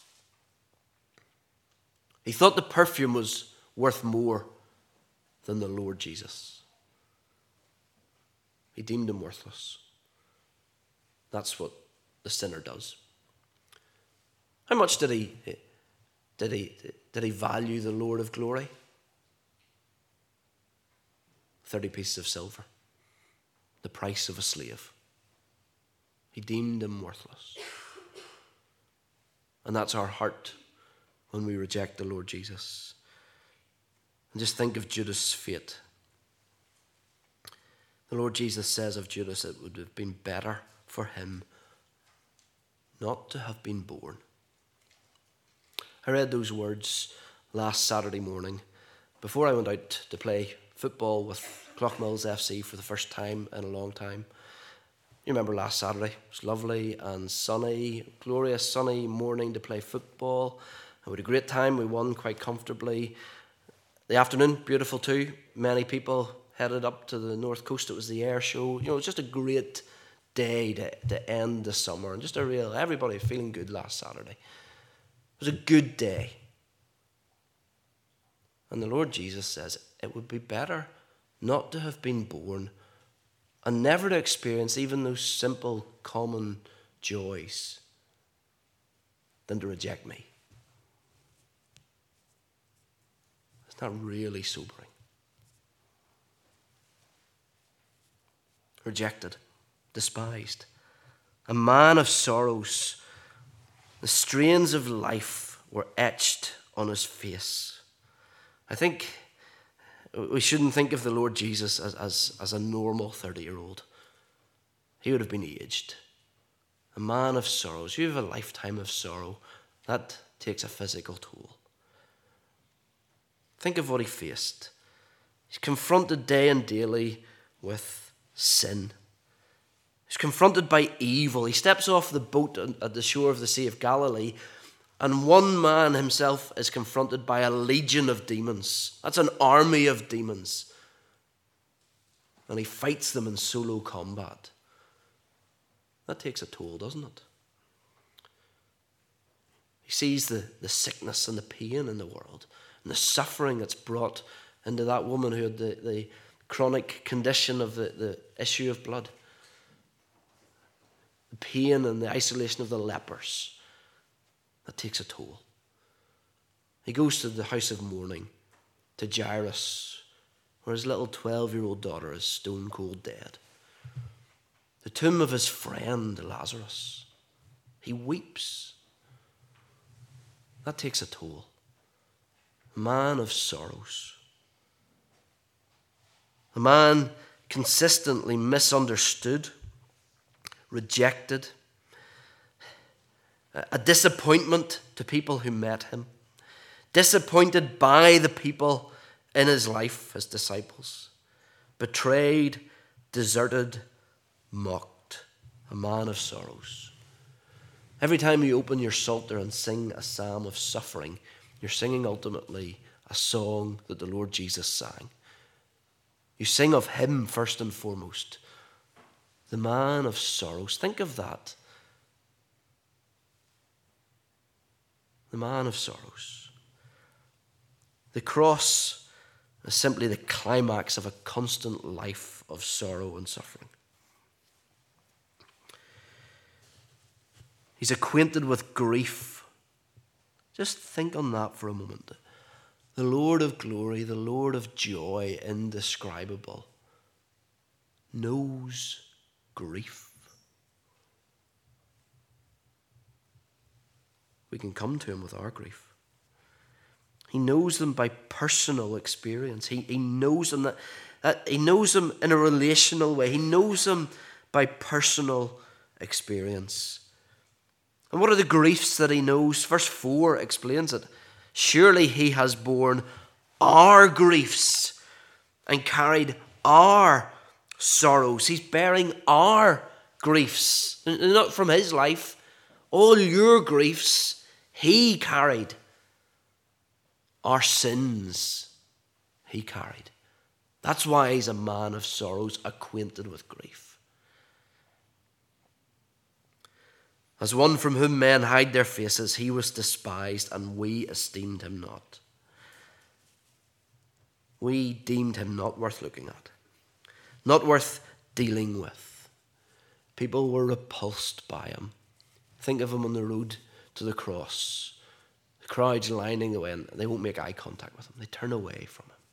S2: He thought the perfume was worth more than the Lord Jesus. He deemed him worthless. That's what the sinner does. How much did he did he did he value the Lord of glory? Thirty pieces of silver, the price of a slave. He deemed him worthless. And that's our heart when we reject the Lord Jesus. And just think of Judas' fate. The Lord Jesus says of Judas, it would have been better for him not to have been born. I read those words last Saturday morning before I went out to play football with Clough-Mills F C for the first time in a long time. You remember last Saturday? It was lovely and sunny, glorious sunny morning to play football. We had a great time. We won quite comfortably. The afternoon, beautiful too. Many people headed up to the north coast. It was the air show. You know, it was just a great day to, to end the summer. And just a real, everybody feeling good last Saturday. It was a good day. And the Lord Jesus says, it would be better not to have been born and never to experience even those simple, common joys than to reject me. It's not really sobering. Rejected, despised, a man of sorrows. The strains of life were etched on his face. I think we shouldn't think of the Lord Jesus as, as, as a normal thirty-year-old. He would have been aged. A man of sorrows. You have a lifetime of sorrow. That, takes a physical toll. Think of what he faced. He's confronted day and daily with sin. He's confronted by evil. He steps off the boat at the shore of the Sea of Galilee, and one man himself is confronted by a legion of demons. That's an army of demons. And he fights them in solo combat. That takes a toll, doesn't it? He sees the, the sickness and the pain in the world and the suffering that's brought into that woman who had the, the chronic condition of the, the issue of blood. The pain and the isolation of the lepers. That takes a toll. He goes to the house of mourning, to Jairus, where his little twelve-year-old daughter is stone cold dead. The tomb of his friend Lazarus. He weeps. That takes a toll. Man of sorrows. A man consistently misunderstood, rejected, a disappointment to people who met him, disappointed by the people in his life, his disciples, betrayed, deserted, mocked, a man of sorrows. Every time you open your psalter and sing a psalm of suffering, you're singing ultimately a song that the Lord Jesus sang. You sing of him first and foremost, the man of sorrows. Think of that. The man of sorrows. The cross is simply the climax of a constant life of sorrow and suffering. He's acquainted with grief. Just think on that for a moment. The Lord of glory, the Lord of joy, indescribable, knows grief. We can come to him with our grief. He knows them by personal experience. He, he knows them that, that he knows them in a relational way. He knows them by personal experience. And what are the griefs that he knows? Verse four explains it. Surely he has borne our griefs and carried our sorrows. He's bearing our griefs. Not from his life. All your griefs he carried. Our sins he carried. That's why he's a man of sorrows, acquainted with grief. As one from whom men hide their faces, he was despised, and we esteemed him not. We deemed him not worth looking at, not worth dealing with. People were repulsed by him. Think of him on the road to the cross. The crowds lining the way, and they won't make eye contact with him. They turn away from him.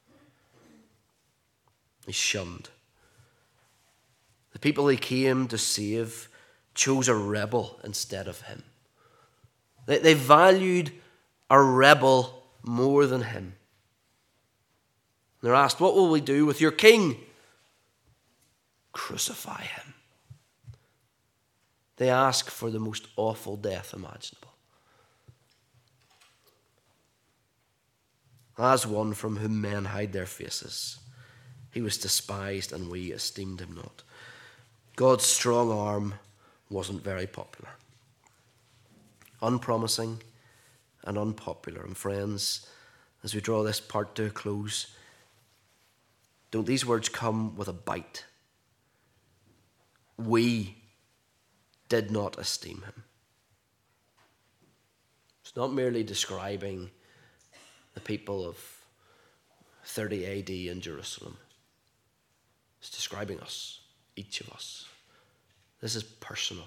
S2: He's shunned. The people he came to save chose a rebel instead of him. They, they valued a rebel more than him. They're asked, what will we do with your king? Crucify him. They ask for the most awful death imaginable. As one from whom men hide their faces, he was despised, and we esteemed him not. God's strong arm wasn't very popular. Unpromising and unpopular. And friends, as we draw this part to a close, don't these words come with a bite? We did not esteem him. It's not merely describing the people of thirty A D in Jerusalem. It's describing us, each of us. This is personal.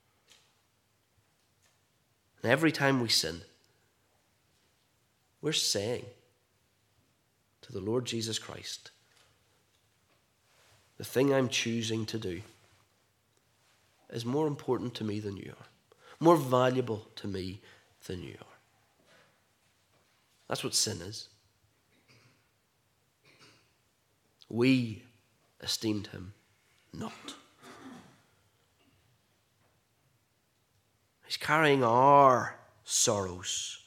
S2: And every time we sin, we're saying to the Lord Jesus Christ, the thing I'm choosing to do is more important to me than you are, more valuable to me than you are. That's what sin is. We esteemed him not. He's carrying our sorrows.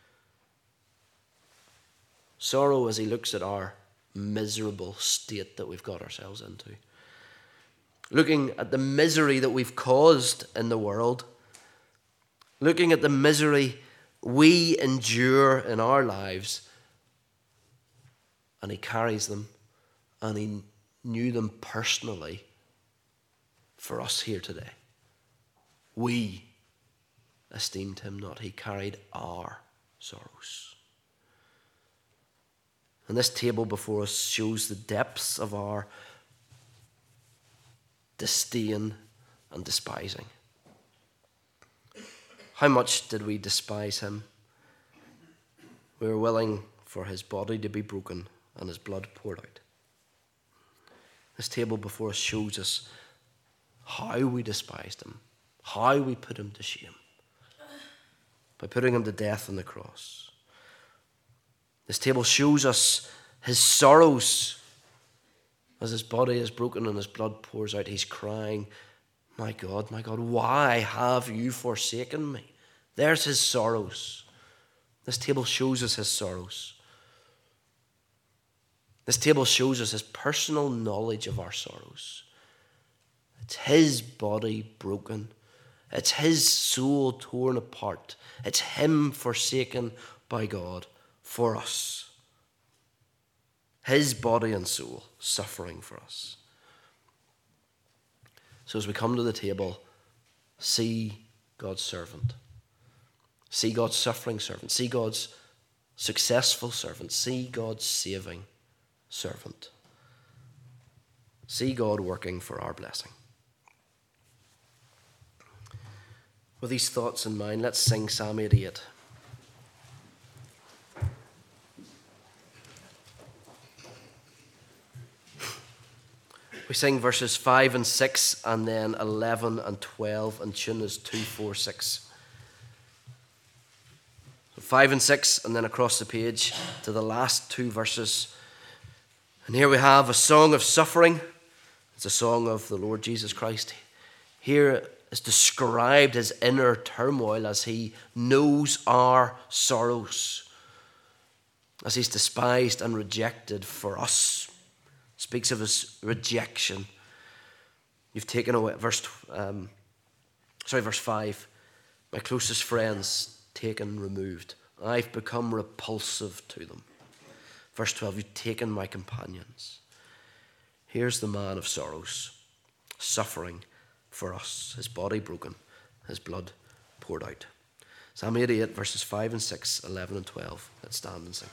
S2: Sorrow as he looks at our miserable state that we've got ourselves into. Looking at the misery that we've caused in the world. Looking at the misery we endure in our lives. And he carries them, and he knew them personally for us here today. We esteemed him not. He carried our sorrows. And this table before us shows the depths of our disdain and despising. How much did we despise him? We were willing for his body to be broken and his blood poured out. This table before us shows us how we despised him, how we put him to shame, by putting him to death on the cross. This table shows us his sorrows. As his body is broken and his blood pours out, he's crying, my God, my God, why have you forsaken me? There's his sorrows. This table shows us his sorrows. This table shows us his personal knowledge of our sorrows. It's his body broken. It's his soul torn apart. It's him forsaken by God for us. His body and soul suffering for us. So as we come to the table, see God's servant. See God's suffering servant. See God's successful servant. See God's saving servant. See God working for our blessing. With these thoughts in mind, let's sing Psalm eighty-eight. We sing verses five and six, and then eleven and twelve, and tune is two, four, six. So five and six, and then across the page to the last two verses. And here we have a song of suffering. It's a song of the Lord Jesus Christ. Here is described his inner turmoil as he knows our sorrows, as he's despised and rejected for us. Speaks of his rejection. You've taken away, verse, um, sorry, verse five. My closest friends taken, removed. I've become repulsive to them. Verse twelve, you've taken my companions. Here's the man of sorrows, suffering for us, his body broken, his blood poured out. Psalm eighty-eight, verses five and six, eleven and twelve. Let's stand and sing.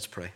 S2: Let's pray.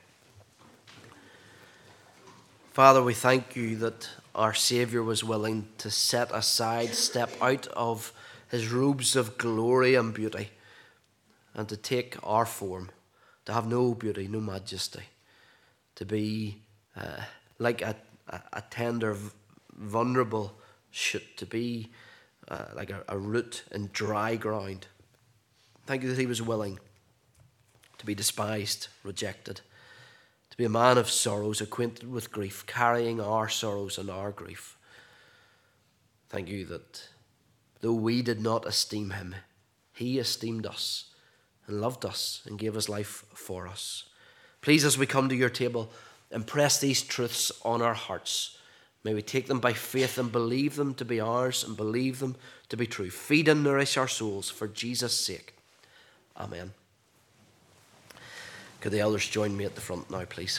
S2: Father, we thank you that our Saviour was willing to set aside, step out of his robes of glory and beauty, and to take our form, to have no beauty, no majesty, to be uh, like a, a, a tender, vulnerable shoot, to be uh, like a, a root in dry ground. Thank you that he was willing to be despised, rejected, to be a man of sorrows, acquainted with grief, carrying our sorrows and our grief. Thank you that though we did not esteem him, he esteemed us and loved us and gave his life for us. Please, as we come to your table, impress these truths on our hearts. May we take them by faith and believe them to be ours and believe them to be true. Feed and nourish our souls for Jesus' sake. Amen. Could the elders join me at the front now, please?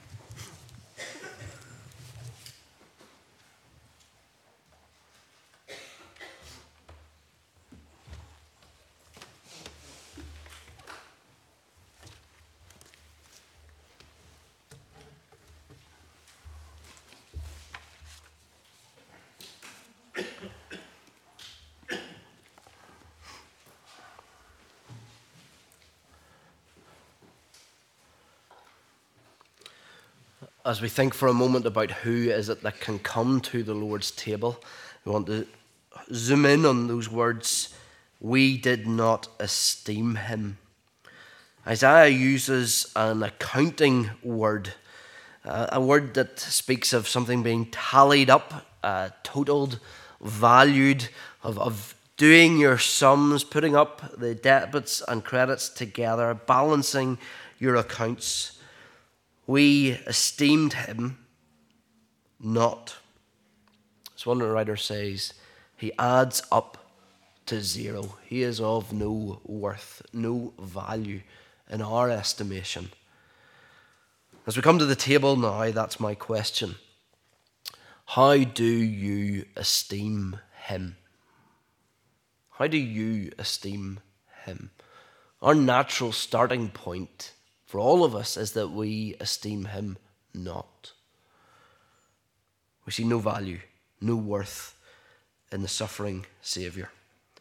S2: As we think for a moment about who is it that can come to the Lord's table, we want to zoom in on those words, we did not esteem him. Isaiah uses an accounting word, uh, a word that speaks of something being tallied up, uh, totaled, valued, of, of doing your sums, putting up the debits and credits together, balancing your accounts. We esteemed him not. As one writer says, he adds up to zero. He is of no worth, no value in our estimation. As we come to the table now, that's my question. How do you esteem him? How do you esteem him? Our natural starting point for all of us is that we esteem him not. We see no value, no worth in the suffering Saviour.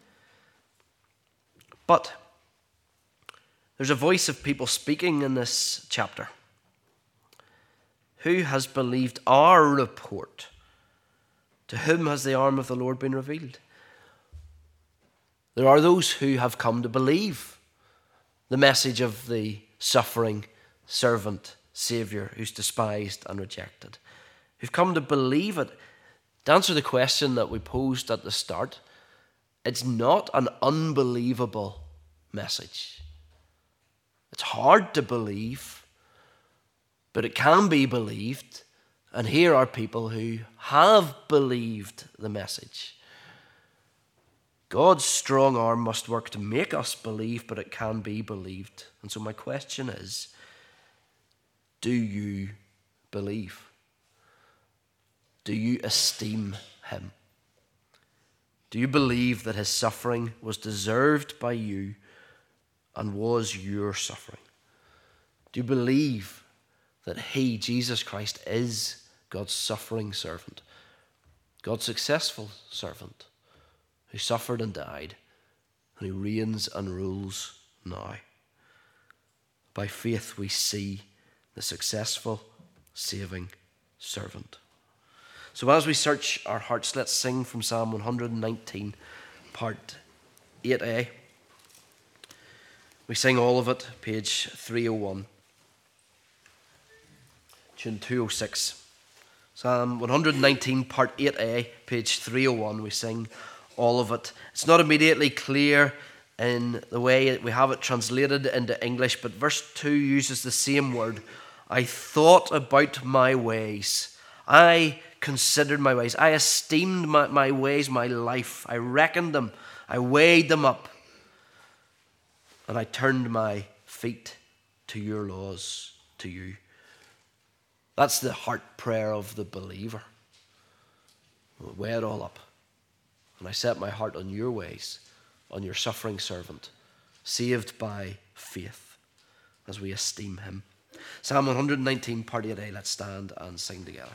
S2: But there's a voice of people speaking in this chapter. Who has believed our report? To whom has the arm of the Lord been revealed? There are those who have come to believe the message of the suffering servant Saviour who's despised and rejected, who've come to believe it. To answer the question that we posed at the start, it's not an unbelievable message. It's hard to believe, but it can be believed. And here are people who have believed the message. God's strong arm must work to make us believe, but it can be believed. And so my question is, do you believe? Do you esteem him? Do you believe that his suffering was deserved by you and was your suffering? Do you believe that he, Jesus Christ, is God's suffering servant, God's successful servant, who suffered and died, and who reigns and rules now? By faith we see the successful, saving servant. So as we search our hearts, let's sing from Psalm one nineteen, part eight A. We sing all of it, page three oh one. Tune two oh six. Psalm one nineteen, part eight A, page three oh one, we sing all of it. It's not immediately clear in the way we have it translated into English, but verse two uses the same word. I thought about my ways. I considered my ways. I esteemed my, my ways, my life. I reckoned them. I weighed them up. And I turned my feet to your laws, to you. That's the heart prayer of the believer. We'll weigh it all up. And I set my heart on your ways, on your suffering servant, saved by faith, as we esteem him. Psalm one nineteen, part eight A. Let's stand and sing together.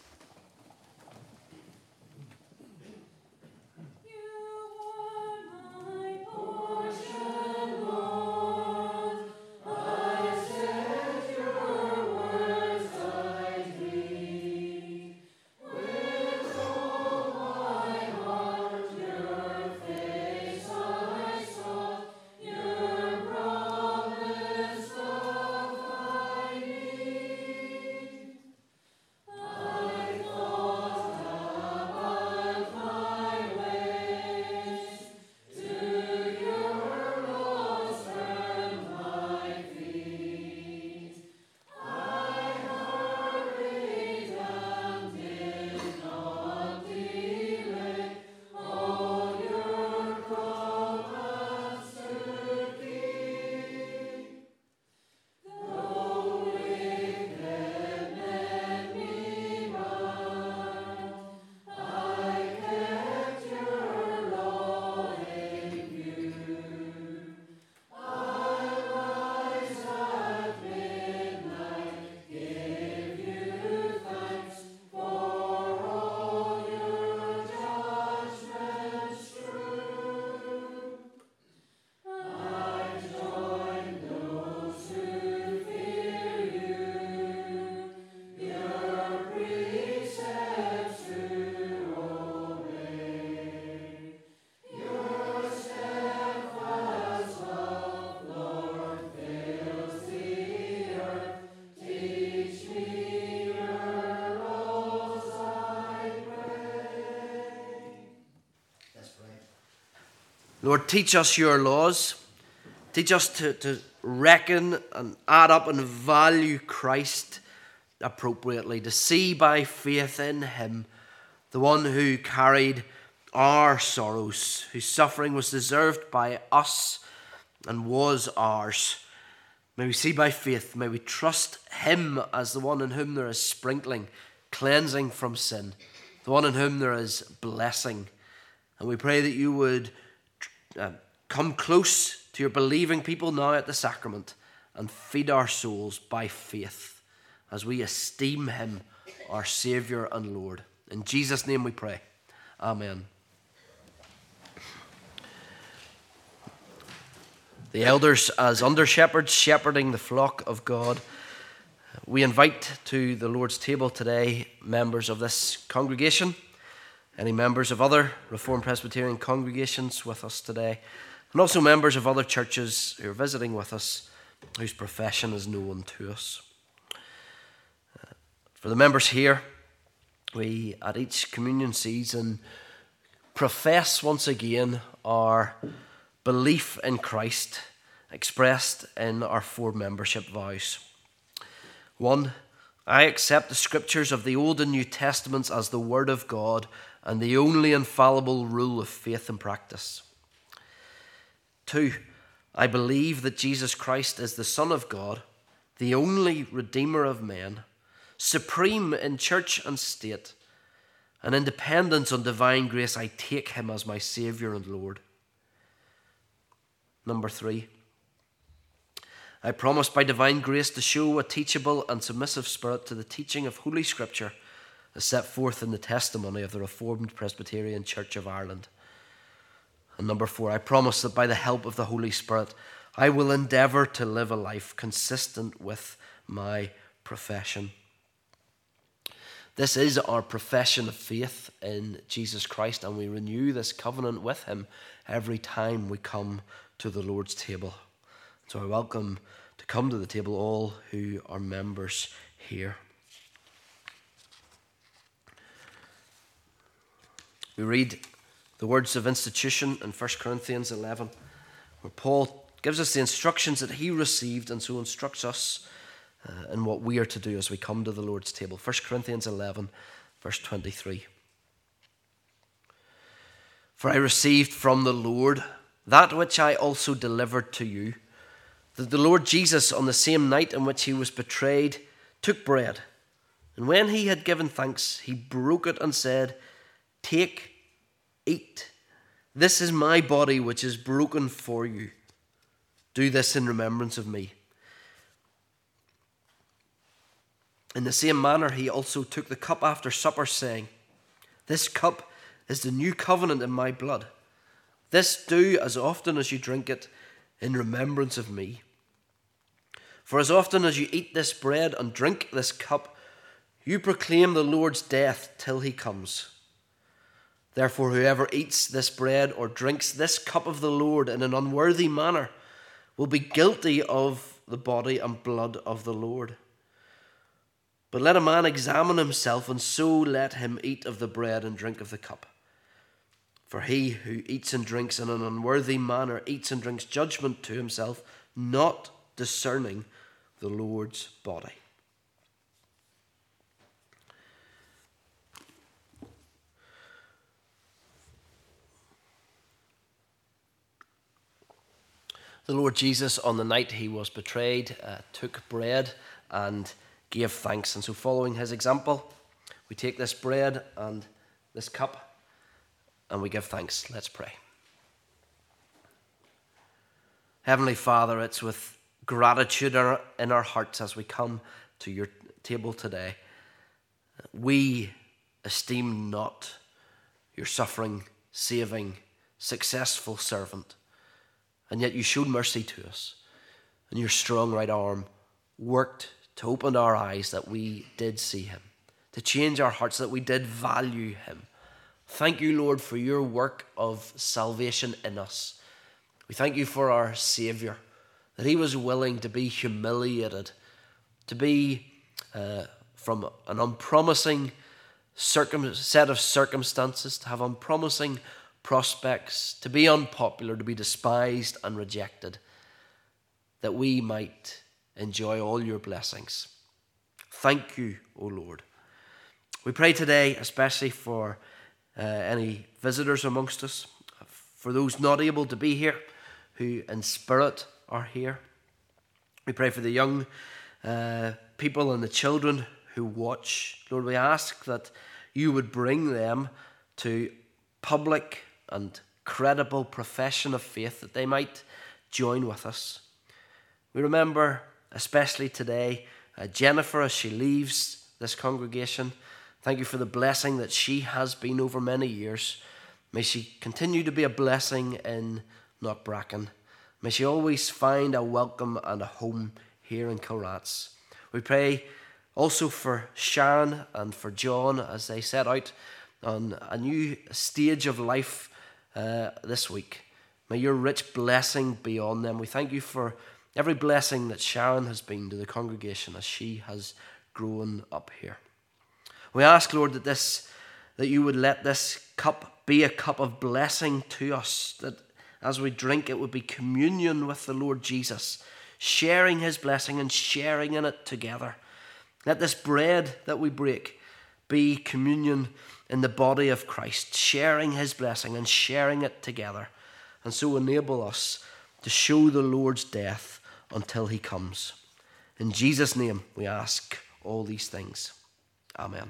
S2: Lord, teach us your laws. Teach us to, to reckon and add up and value Christ appropriately, to see by faith in him, the one who carried our sorrows, whose suffering was deserved by us and was ours. May we see by faith, may we trust him as the one in whom there is sprinkling, cleansing from sin, the one in whom there is blessing. And we pray that you would uh, come close to your believing people now at the sacrament and feed our souls by faith as we esteem him, our Saviour and Lord. In Jesus' name we pray. Amen. The elders, as under-shepherds, shepherding the flock of God, we invite to the Lord's table today members of this congregation, any members of other Reformed Presbyterian congregations with us today, and also members of other churches who are visiting with us, whose profession is known to us. For the members here, we at each communion season profess once again our belief in Christ expressed in our four membership vows. One, I accept the scriptures of the Old and New Testaments as the Word of God and the only infallible rule of faith and practice. Two, I believe that Jesus Christ is the Son of God, the only Redeemer of men, supreme in church and state, and in dependence on divine grace, I take him as my Saviour and Lord. Number three, I promise by divine grace to show a teachable and submissive spirit to the teaching of Holy Scripture as set forth in the testimony of the Reformed Presbyterian Church of Ireland. And number four, I promise that by the help of the Holy Spirit, I will endeavour to live a life consistent with my profession. This is our profession of faith in Jesus Christ, and we renew this covenant with him every time we come to the Lord's table. So I welcome to come to the table all who are members here. We read the words of institution in First Corinthians eleven, where Paul gives us the instructions that he received and so instructs us uh, in what we are to do as we come to the Lord's table. First Corinthians eleven, verse twenty-three. For I received from the Lord that which I also delivered to you, that the Lord Jesus, on the same night in which he was betrayed, took bread, and when he had given thanks, he broke it and said, Take, eat. This is my body which is broken for you. Do this in remembrance of me. In the same manner, he also took the cup after supper, saying, "This cup is the new covenant in my blood. This do as often as you drink it in remembrance of me. For as often as you eat this bread and drink this cup, you proclaim the Lord's death till he comes. Therefore, whoever eats this bread or drinks this cup of the Lord in an unworthy manner will be guilty of the body and blood of the Lord. But let a man examine himself, and so let him eat of the bread and drink of the cup. For he who eats and drinks in an unworthy manner eats and drinks judgment to himself, not discerning the Lord's body." The Lord Jesus, on the night he was betrayed, uh, took bread and gave thanks. And so following his example, we take this bread and this cup and we give thanks. Let's pray. Heavenly Father, it's with gratitude in our hearts as we come to your table today. We esteem not your suffering, saving, successful servant, and yet you showed mercy to us, and your strong right arm worked to open our eyes that we did see him, to change our hearts that we did value him. Thank you, Lord, for your work of salvation in us. We thank you for our Saviour, that he was willing to be humiliated, to be uh, from an unpromising circum- set of circumstances, to have unpromising prospects, to be unpopular, to be despised and rejected, that we might enjoy all your blessings. Thank you, O Lord. We pray today especially for uh, any visitors amongst us, for those not able to be here, who in spirit are here. We pray for the young uh, people and the children who watch. Lord, we ask that you would bring them to public and credible profession of faith, that they might join with us. We remember, especially today, uh, Jennifer as she leaves this congregation. Thank you for the blessing that she has been over many years. May she continue to be a blessing in Knockbracken. May she always find a welcome and a home here in Kilrats. We pray also for Sharon and for John as they set out on a new stage of life uh, this week. May your rich blessing be on them. We thank you for every blessing that Sharon has been to the congregation as she has grown up here. We ask, Lord, that this, that you would let this cup be a cup of blessing to us, that as we drink it would be communion with the Lord Jesus, sharing his blessing and sharing in it together. Let this bread that we break be communion in the body of Christ, sharing his blessing and sharing it together, and so enable us to show the Lord's death until he comes. In Jesus' name we ask all these things. Amen.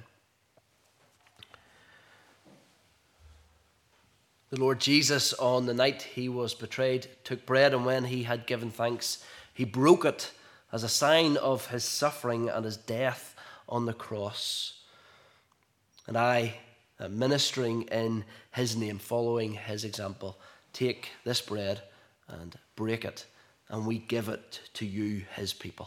S2: The Lord Jesus, on the night he was betrayed, took bread, and when he had given thanks, he broke it as a sign of his suffering and his death on the cross. And I, ministering in his name, following his example, take this bread and break it, and we give it to you, his people.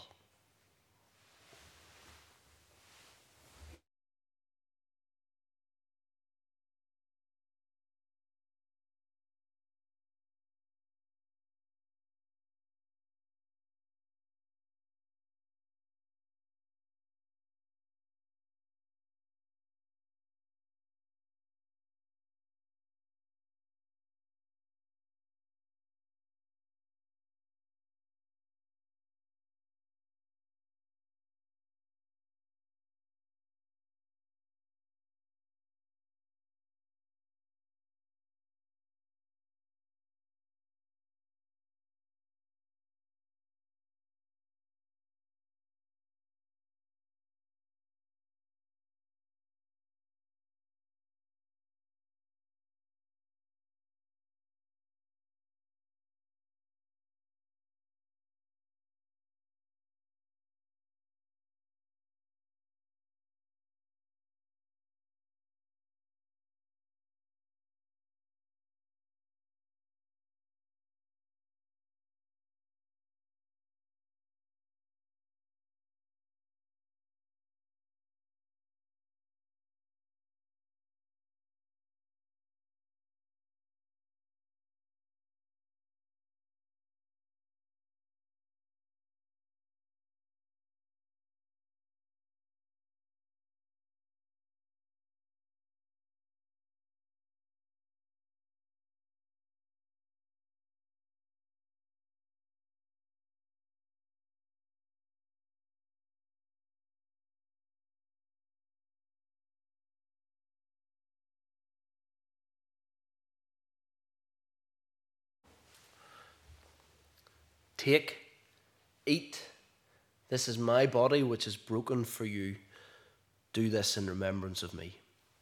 S2: Take, eat. This is my body which is broken for you. Do this in remembrance of me.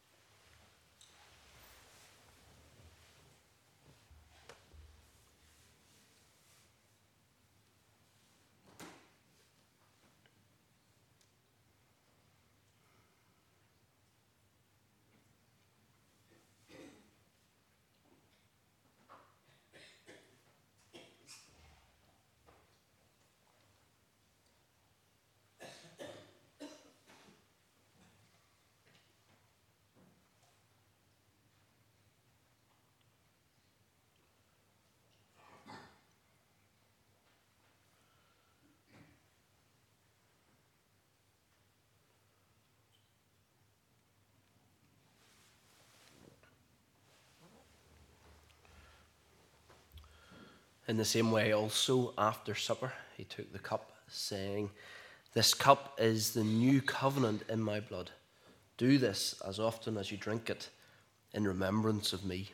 S2: In the same way also, after supper, he took the cup, saying, "This cup is the new covenant in my blood. Do this as often as you drink it in remembrance of me."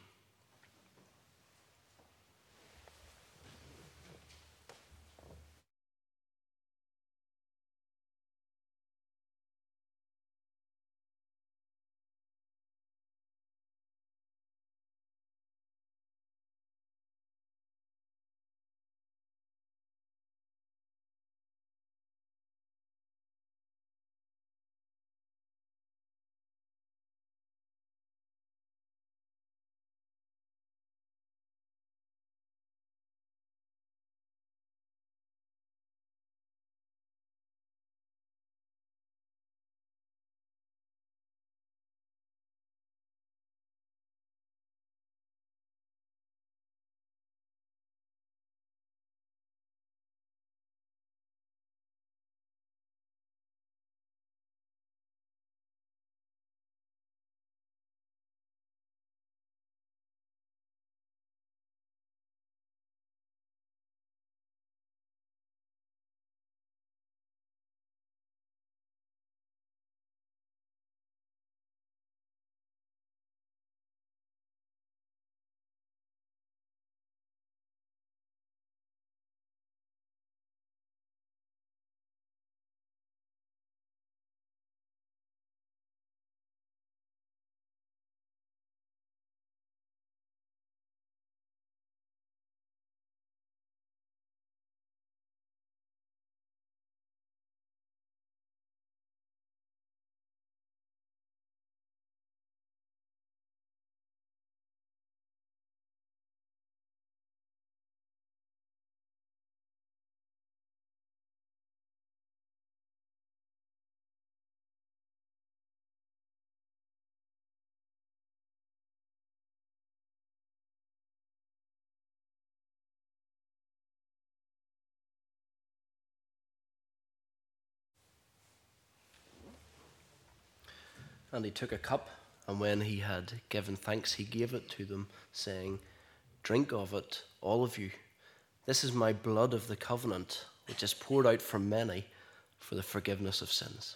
S2: And he took a cup, and when he had given thanks, he gave it to them, saying, "Drink of it, all of you. This is my blood of the covenant, which is poured out for many for the forgiveness of sins."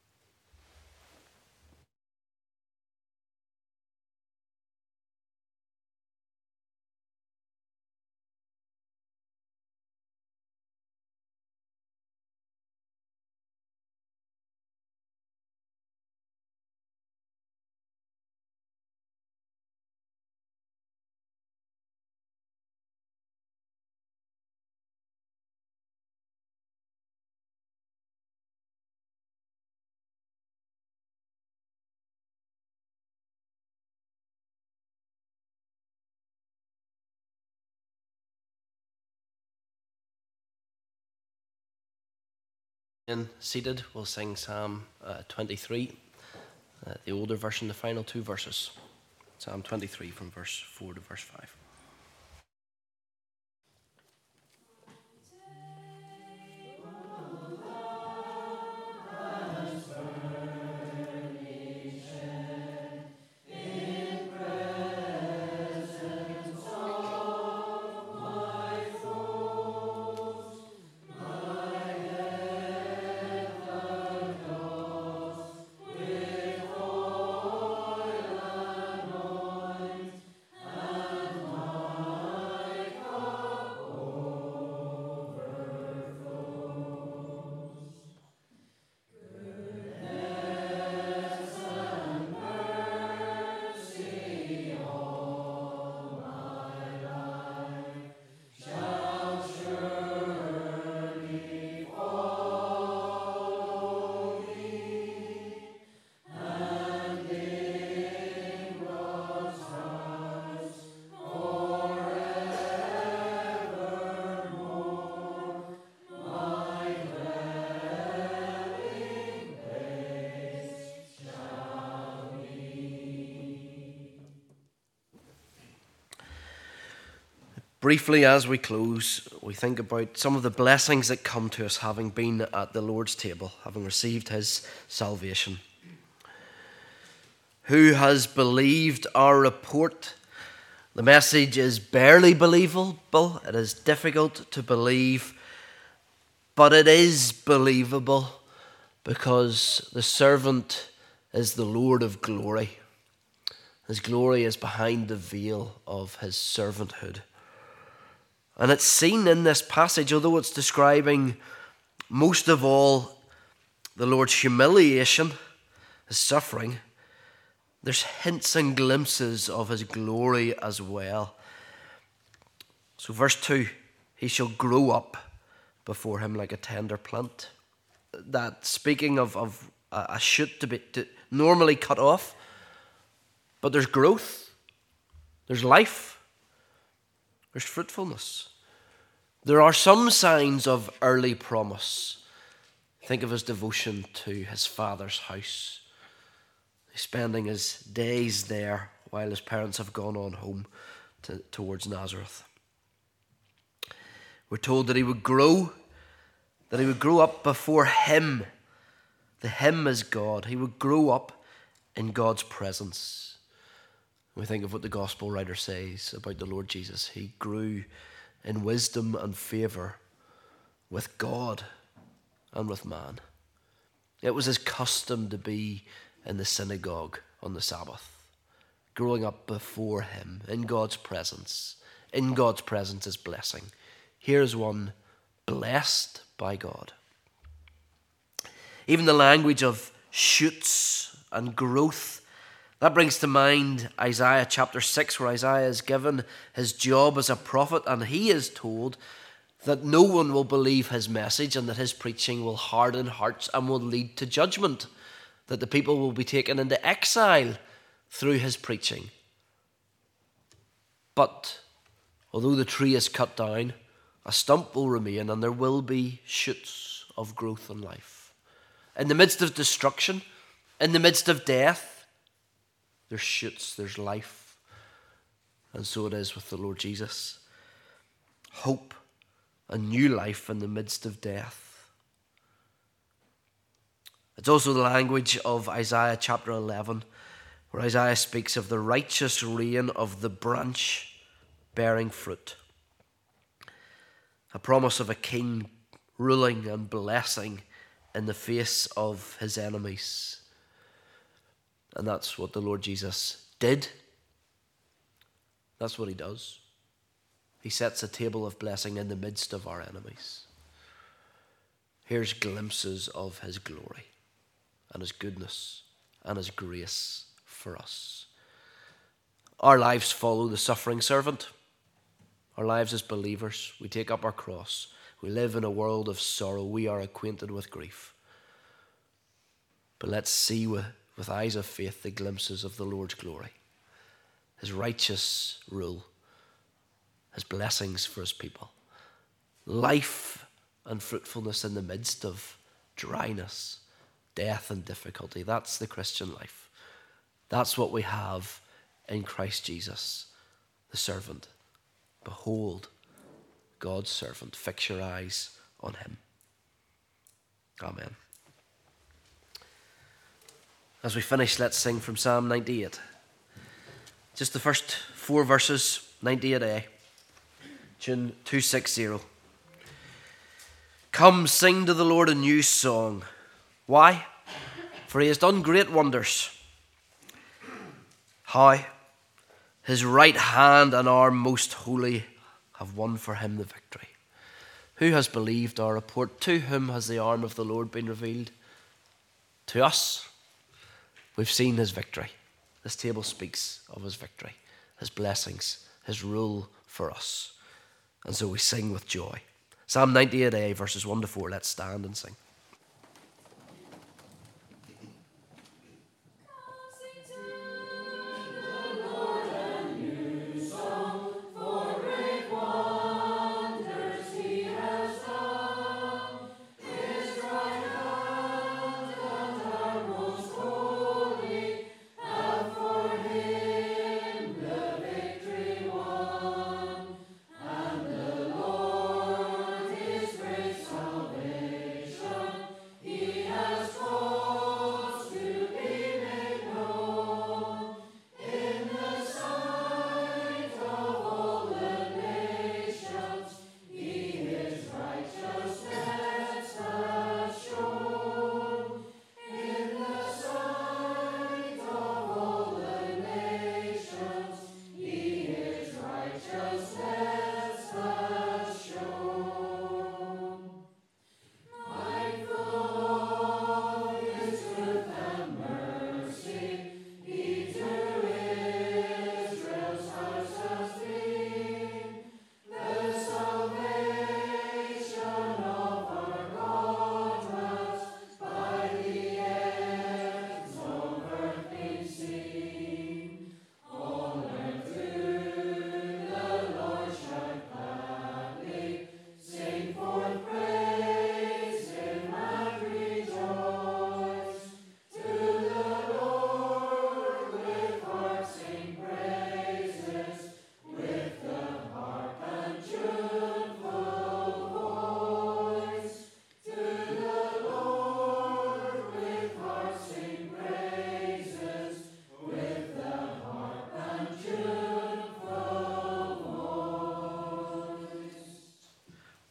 S2: And seated, we'll sing Psalm uh, twenty-three, uh, the older version, the final two verses. Psalm twenty-three from verse four to verse five. Briefly, as we close, we think about some of the blessings that come to us having been at the Lord's table, having received his salvation. Who has believed our report? The message is barely believable. It is difficult to believe, but it is believable because the servant is the Lord of glory. His glory is behind the veil of his servanthood. And it's seen in this passage, although it's describing most of all the Lord's humiliation, his suffering, there's hints and glimpses of his glory as well. So verse two, he shall grow up before him like a tender plant. That speaking of, of a shoot to be to normally cut off, but there's growth, there's life, there's fruitfulness. There are some signs of early promise. Think of his devotion to his father's house. He's spending his days there while his parents have gone on home to, towards Nazareth. We're told that he would grow, that he would grow up before him. The him is God. He would grow up in God's presence. We think of what the gospel writer says about the Lord Jesus. He grew in wisdom and favour with God and with man. It was his custom to be in the synagogue on the Sabbath, growing up before him in God's presence. In God's presence is blessing. Here's one blessed by God. Even the language of shoots and growth, that brings to mind Isaiah chapter six, where Isaiah is given his job as a prophet, and he is told that no one will believe his message and that his preaching will harden hearts and will lead to judgment, that the people will be taken into exile through his preaching. But although the tree is cut down, a stump will remain, and there will be shoots of growth and life. In the midst of destruction, in the midst of death, there's shoots, there's life. And so it is with the Lord Jesus. Hope, a new life in the midst of death. It's also the language of Isaiah chapter eleven, where Isaiah speaks of the righteous reign of the branch bearing fruit. A promise of a king ruling and blessing in the face of his enemies. And that's what the Lord Jesus did. That's what he does. He sets a table of blessing in the midst of our enemies. Here's glimpses of his glory and his goodness and his grace for us. Our lives follow the suffering servant. Our lives as believers, we take up our cross. We live in a world of sorrow. We are acquainted with grief. But let's see with, with eyes of faith the glimpses of the Lord's glory, his righteous rule, his blessings for his people, life and fruitfulness in the midst of dryness, death and difficulty. That's the Christian life. That's what we have in Christ Jesus, the servant. Behold, God's servant. Fix your eyes on him. Amen. As we finish, let's sing from Psalm ninety-eight. Just the first four verses, ninety-eight A. Tune two sixty. Come, sing to the Lord a new song. Why? For he has done great wonders. How? His right hand and arm most holy have won for him the victory. Who has believed our report? To whom has the arm of the Lord been revealed? To us. We've seen his victory. This table speaks of his victory, his blessings, his rule for us. And so we sing with joy. Psalm ninety-eight A, verses one to four. Let's stand and sing.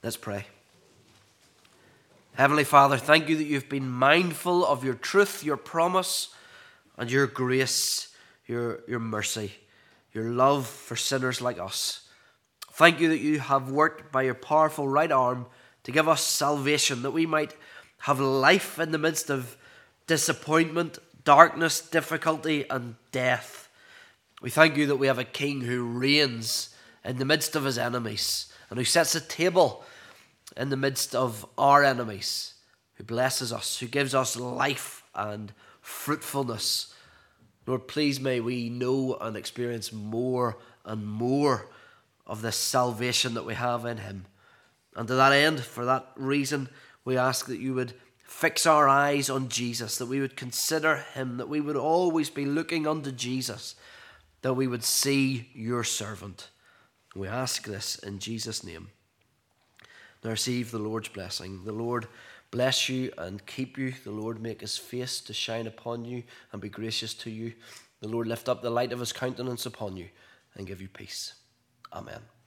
S2: Let's pray. Heavenly Father, thank you that you've been mindful of your truth, your promise, and your grace, your, your mercy, your love for sinners like us. Thank you that you have worked by your powerful right arm to give us salvation, that we might have life in the midst of disappointment, darkness, difficulty, and death. We thank you that we have a King who reigns in the midst of his enemies and who sets a table in the midst of our enemies, who blesses us, who gives us life and fruitfulness. Lord, please may we know and experience more and more of this salvation that we have in him. And to that end, for that reason, we ask that you would fix our eyes on Jesus, that we would consider him, that we would always be looking unto Jesus, that we would see your servant. We ask this in Jesus' name. Now receive the Lord's blessing. The Lord bless you and keep you. The Lord make his face to shine upon you and be gracious to you. The Lord lift up the light of his countenance upon you and give you peace. Amen.